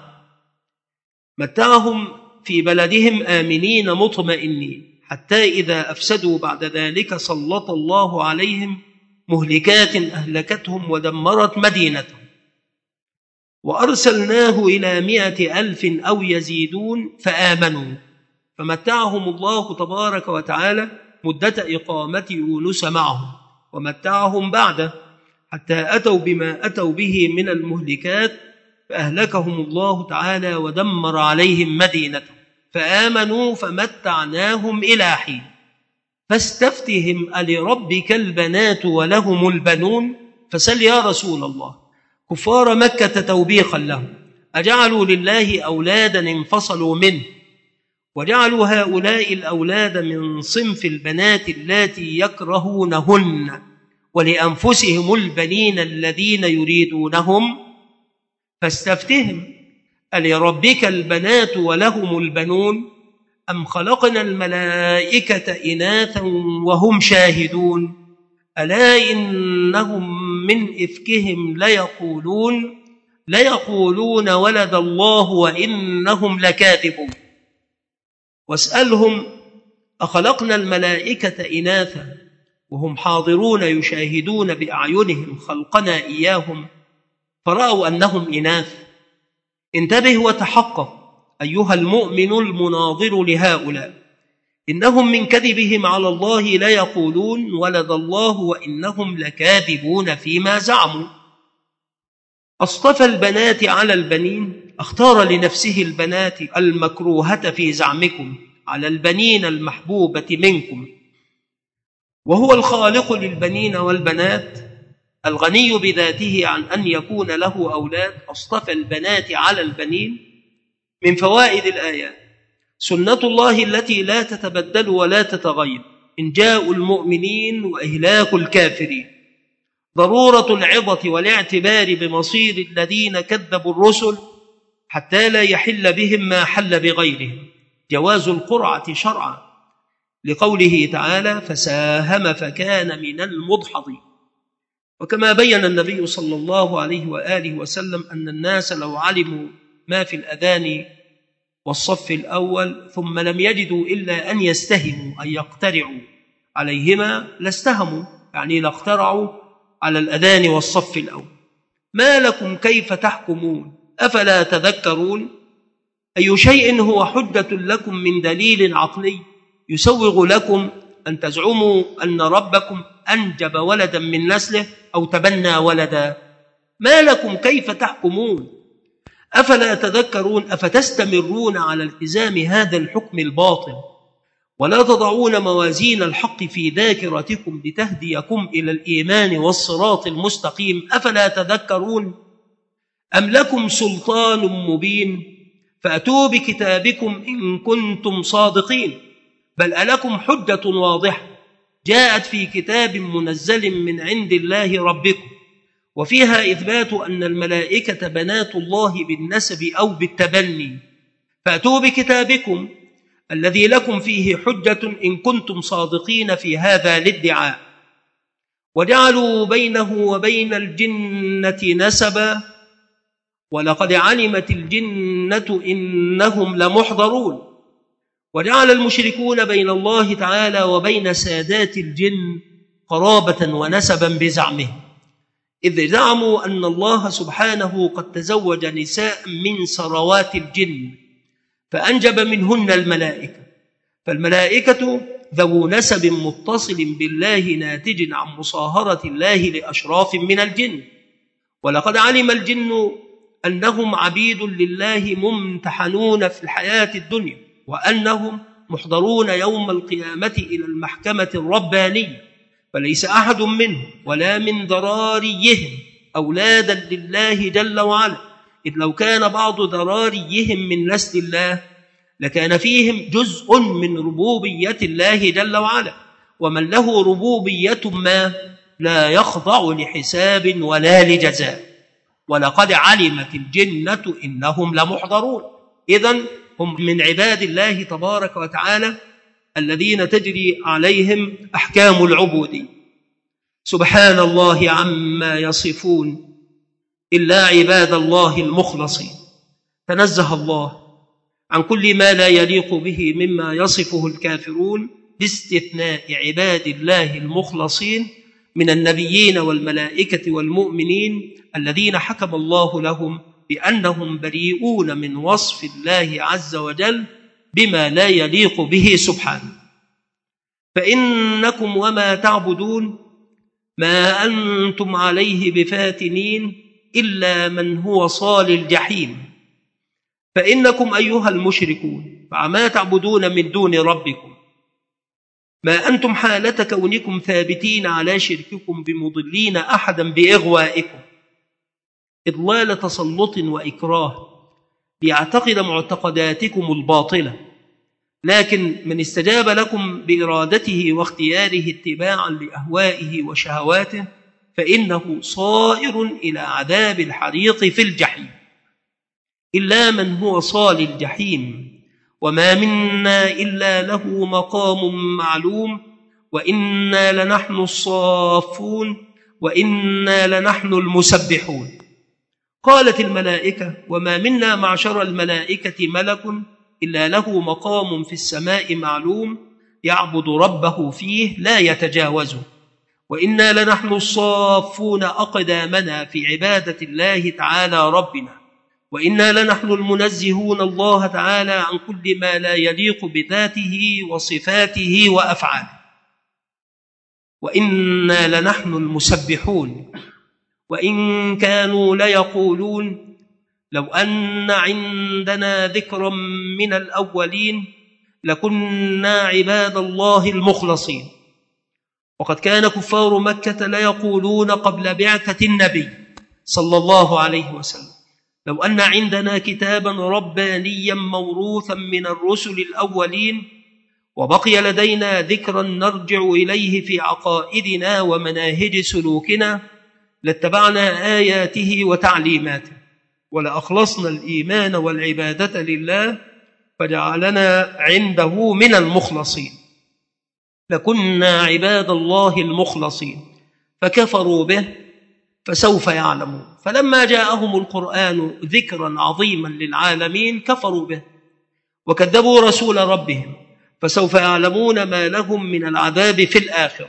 متعهم في بلدهم آمنين مطمئنين، حتى إذا أفسدوا بعد ذلك سلط الله عليهم مهلكات أهلكتهم ودمرت مدينتهم. وأرسلناه إلى 100,000 أو يزيدون فآمنوا، فمتعهم الله تبارك وتعالى مدة إقامة يونس معهم، ومتعهم بعده حتى أتوا بما أتوا به من المهلكات فأهلكهم الله تعالى ودمر عليهم مدينتهم، فآمنوا فمتعناهم إلى حين. فاستفتهم ألربك البنات ولهم البنون، فسل يا رسول الله كفار مكة توبيخا لهم، أجعلوا لله أولادا انفصلوا منه، وجعلوا هؤلاء الأولاد من صنف البنات اللاتي يكرهونهن، ولأنفسهم البنين الذين يريدونهم، فاستفتهم ألربك البنات ولهم البنون أم خلقنا الملائكة إناثا وهم شاهدون، ألا إنهم من إفكهم ليقولون ولد الله وإنهم لكاذبون. واسألهم أخلقنا الملائكة إناثا وهم حاضرون يشاهدون بأعينهم خلقنا إياهم فرأوا أنهم إناث. انتبه وتحقق أيها المؤمن المناظر لهؤلاء، إنهم من كذبهم على الله لا يقولون ولد الله وإنهم لكاذبون فيما زعموا. أصطفى البنات على البنين، اختار لنفسه البنات المكروهة في زعمكم على البنين المحبوبة منكم، وهو الخالق للبنين والبنات الغني بذاته عن أن يكون له أولاد. أصطفى البنات على البنين. من فوائد الآيات سنة الله التي لا تتبدل ولا تتغير، إنجاء المؤمنين وإهلاك الكافرين، ضرورة العظة والاعتبار بمصير الذين كذبوا الرسل حتى لا يحل بهم ما حل بغيرهم، جواز القرعة شرعا لقوله تعالى فساهم فكان من المدحضين. وكما بين النبي صلى الله عليه وآله وسلم أن الناس لو علموا ما في الأذان والصف الأول ثم لم يجدوا إلا أن يستهموا أن يقترعوا عليهما لاستهموا، يعني لاقترعوا على الأذان والصف الأول. ما لكم كيف تحكمون أفلا تذكرون؟ أي شيء هو حجة لكم من دليل عقلي يسوغ لكم أن تزعموا أن ربكم أنجب ولدا من نسله أو تبنى ولدا؟ ما لكم كيف تحكمون أفلا تذكرون؟ أفتستمرون على التزام هذا الحكم الباطل ولا تضعون موازين الحق في ذاكرتكم لتهديكم إلى الإيمان والصراط المستقيم؟ أفلا تذكرون؟ أم لكم سلطان مبين فأتوا بكتابكم إن كنتم صادقين، بل ألكم حجة واضحة جاءت في كتاب منزل من عند الله ربكم وفيها إثبات أن الملائكة بنات الله بالنسب أو بالتبني، فأتوا بكتابكم الذي لكم فيه حجة إن كنتم صادقين في هذا الادعاء. وجعلوا بينه وبين الجنة نسبا ولقد علمت الجنة إنهم لمحضرون. وجعل المشركون بين الله تعالى وبين سادات الجن قرابة ونسبا بزعمهم، إذ زعموا أن الله سبحانه قد تزوج نساء من ثروات الجن فأنجب منهن الملائكة، فالملائكة ذو نسب متصل بالله ناتج عن مصاهرة الله لأشراف من الجن. ولقد علم الجن أنهم عبيد لله ممتحنون في الحياة الدنيا وأنهم محضرون يوم القيامة إلى المحكمة الربانية، فليس أحد منهم ولا من ذراريهم أولادا لله جل وعلا، إذ لو كان بعض ذراريهم من نسل الله لكان فيهم جزء من ربوبية الله جل وعلا، ومن له ربوبية ما لا يخضع لحساب ولا لجزاء. ولقد علمت الجنة إنهم لمحضرون، إذن هم من عباد الله تبارك وتعالى الذين تجري عليهم أحكام العبودية. سبحان الله عما يصفون إلا عباد الله المخلصين. تنزه الله عن كل ما لا يليق به مما يصفه الكافرون باستثناء عباد الله المخلصين من النبيين والملائكة والمؤمنين الذين حكم الله لهم بأنهم بريئون من وصف الله عز وجل بما لا يليق به سبحانه. فإنكم وما تعبدون ما أنتم عليه بفاتنين إلا من هو صال الجحيم. فإنكم أيها المشركون فما تعبدون من دون ربكم ما أنتم حالة كونكم ثابتين على شرككم بمضلين أحدا بإغوائكم إضلال تسلط وإكراه ليعتقد معتقداتكم الباطلة، لكن من استجاب لكم بإرادته واختياره اتباعا لأهوائه وشهواته فإنه صائر إلى عذاب الحريق في الجحيم. إلا من هو صال الجحيم وما منا إلا له مقام معلوم وإنا لنحن الصافون وإنا لنحن المسبحون. قالت الملائكة وما منا معشر الملائكة ملك إلا له مقام في السماء معلوم يعبد ربه فيه لا يتجاوزه، وإنا لنحن الصافون أقدامنا في عبادة الله تعالى ربنا، وإنا لنحن المنزهون الله تعالى عن كل ما لا يليق بذاته وصفاته وأفعاله، وإنا لنحن المسبحون. وإن كانوا ليقولون لو أن عندنا ذكرا من الأولين لكنا عباد الله المخلصين. وقد كان كفار مكة ليقولون قبل بعثة النبي صلى الله عليه وسلم لو أن عندنا كتابا ربانيا موروثا من الرسل الأولين وبقي لدينا ذكرا نرجع إليه في عقائدنا ومناهج سلوكنا لاتبعنا آياته وتعليماته ولأخلصنا الإيمان والعبادة لله فجعلنا عنده من المخلصين، لكنا عباد الله المخلصين. فكفروا به فسوف يعلمون. فلما جاءهم القرآن ذكرا عظيما للعالمين كفروا به وكذبوا رسول ربهم، فسوف يعلمون ما لهم من العذاب في الآخرة.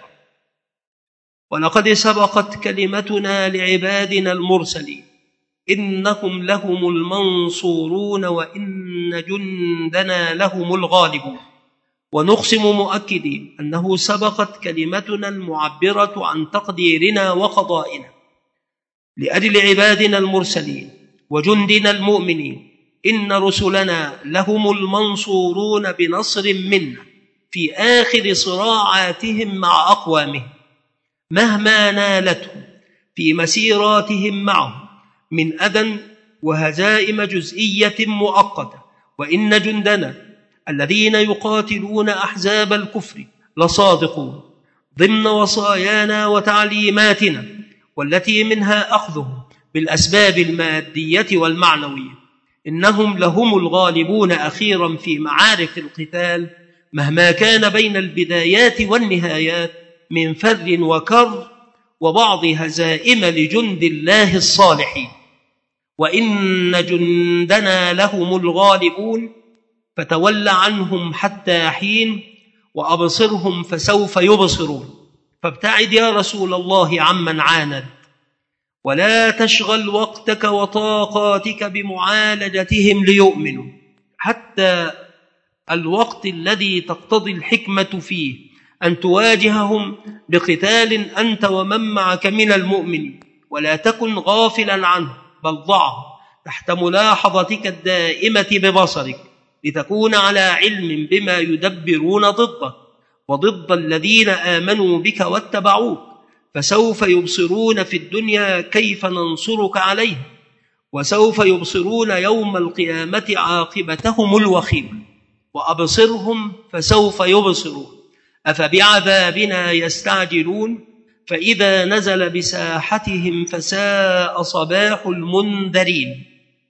ولقد سبقت كلمتنا لعبادنا المرسلين إنهم لهم المنصورون وإن جندنا لهم الغالبون. ونقسم مؤكدين أنه سبقت كلمتنا المعبرة عن تقديرنا وقضائنا لأجل عبادنا المرسلين وجندنا المؤمنين إن رسلنا لهم المنصورون بنصر منا في آخر صراعاتهم مع أقوامهم مهما نالتهم في مسيراتهم معهم من أذى وهزائم جزئية مؤقتة. وإن جندنا الذين يقاتلون أحزاب الكفر لصادقون ضمن وصايانا وتعليماتنا، والتي منها أخذهم بالأسباب المادية والمعنوية. إنهم لهم الغالبون أخيرا في معارك القتال مهما كان بين البدايات والنهايات من فر وكر وبعض هزائم لجند الله الصالحين. وإن جندنا لهم الغالبون فتول عنهم حتى حين وأبصرهم فسوف يبصرون. فابتعد يا رسول الله عمن عاند، ولا تشغل وقتك وطاقاتك بمعالجتهم ليؤمنوا حتى الوقت الذي تقتضي الحكمة فيه أن تواجههم بقتال أنت ومن معك من المؤمنين. ولا تكن غافلا عنه، بل ضعه تحت ملاحظتك الدائمة ببصرك لتكون على علم بما يدبرون ضدك وضد الذين آمنوا بك واتبعوك. فسوف يبصرون في الدنيا كيف ننصرك عليه، وسوف يبصرون يوم القيامة عاقبتهم الوخيمة. وأبصرهم فسوف يبصرون أفبعذابنا يستعجلون فإذا نزل بساحتهم فساء صباح المنذرين.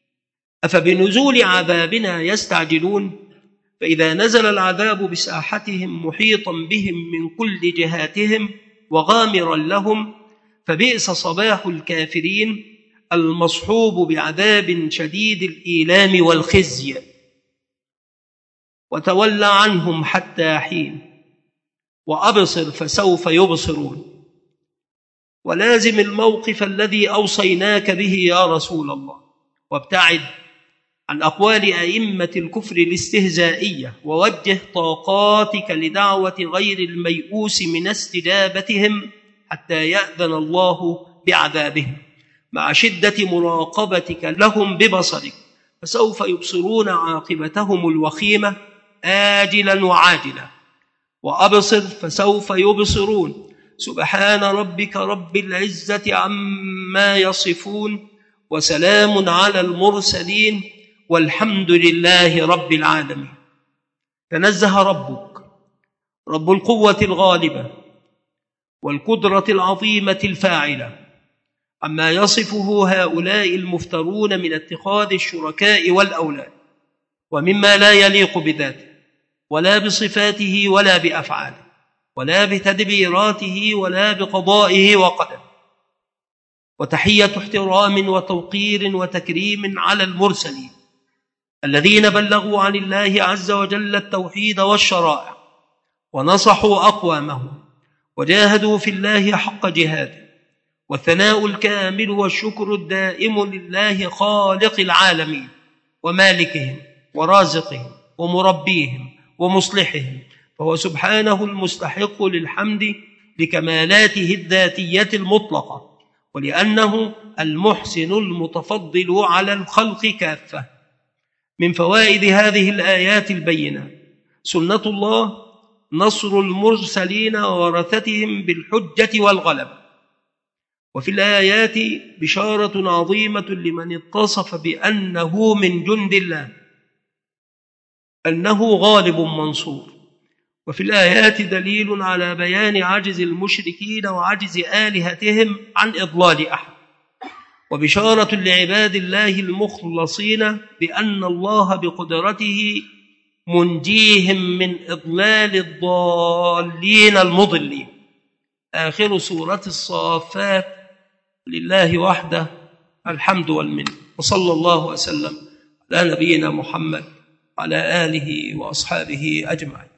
أفبنزول عذابنا يستعجلون فإذا نزل العذاب بساحتهم محيطا بهم من كل جهاتهم وغامرا لهم فبئس صباح الكافرين المصحوب بعذاب شديد الإيلام والخزي. وتول عنهم حتى حين وأبصر فسوف يبصرون. ولازم الموقف الذي أوصيناك به يا رسول الله، وابتعد عن أقوال أئمة الكفر الاستهزائية، ووجه طاقاتك لدعوة غير الميؤوس من استجابتهم حتى يأذن الله بعذابهم مع شدة مراقبتك لهم ببصرك، فسوف يبصرون عاقبتهم الوخيمة آجلا وعاجلا. وأبصر فسوف يبصرون. سبحان ربك رب العزة عما يصفون، وسلام على المرسلين، والحمد لله رب العالمين. تنزه ربك رب القوة الغالبة والقدرة العظيمة الفاعلة عما يصفه هؤلاء المفترون من اتخاذ الشركاء والأولاد، ومما لا يليق بذاته ولا بصفاته ولا بأفعاله ولا بتدبيراته ولا بقضائه وقدره. وتحية احترام وتوقير وتكريم على المرسلين الذين بلغوا عن الله عز وجل التوحيد والشرائع ونصحوا أقوامهم وجاهدوا في الله حق جهاده. والثناء الكامل والشكر الدائم لله خالق العالمين ومالكهم ورازقهم ومربيهم ومصلحهم، فهو سبحانه المستحق للحمد لكمالاته الذاتية المطلقة، ولأنه المحسن المتفضل على الخلق كافة. من فوائد هذه الآيات البينة سنة الله نصر المرسلين وورثتهم بالحجة والغلبة. وفي الآيات بشارة عظيمة لمن اتصف بأنه من جند الله أنه غالب منصور. وفي الآيات دليل على بيان عجز المشركين وعجز آلهتهم عن إضلال أحد، وبشارة لعباد الله المخلصين بأن الله بقدرته منجيهم من إضلال الضالين المضلين. آخر سورة الصافات لله وحده الحمد والمنة. وصلى الله وسلم على نبينا محمد وعلى آله وأصحابه أجمعين.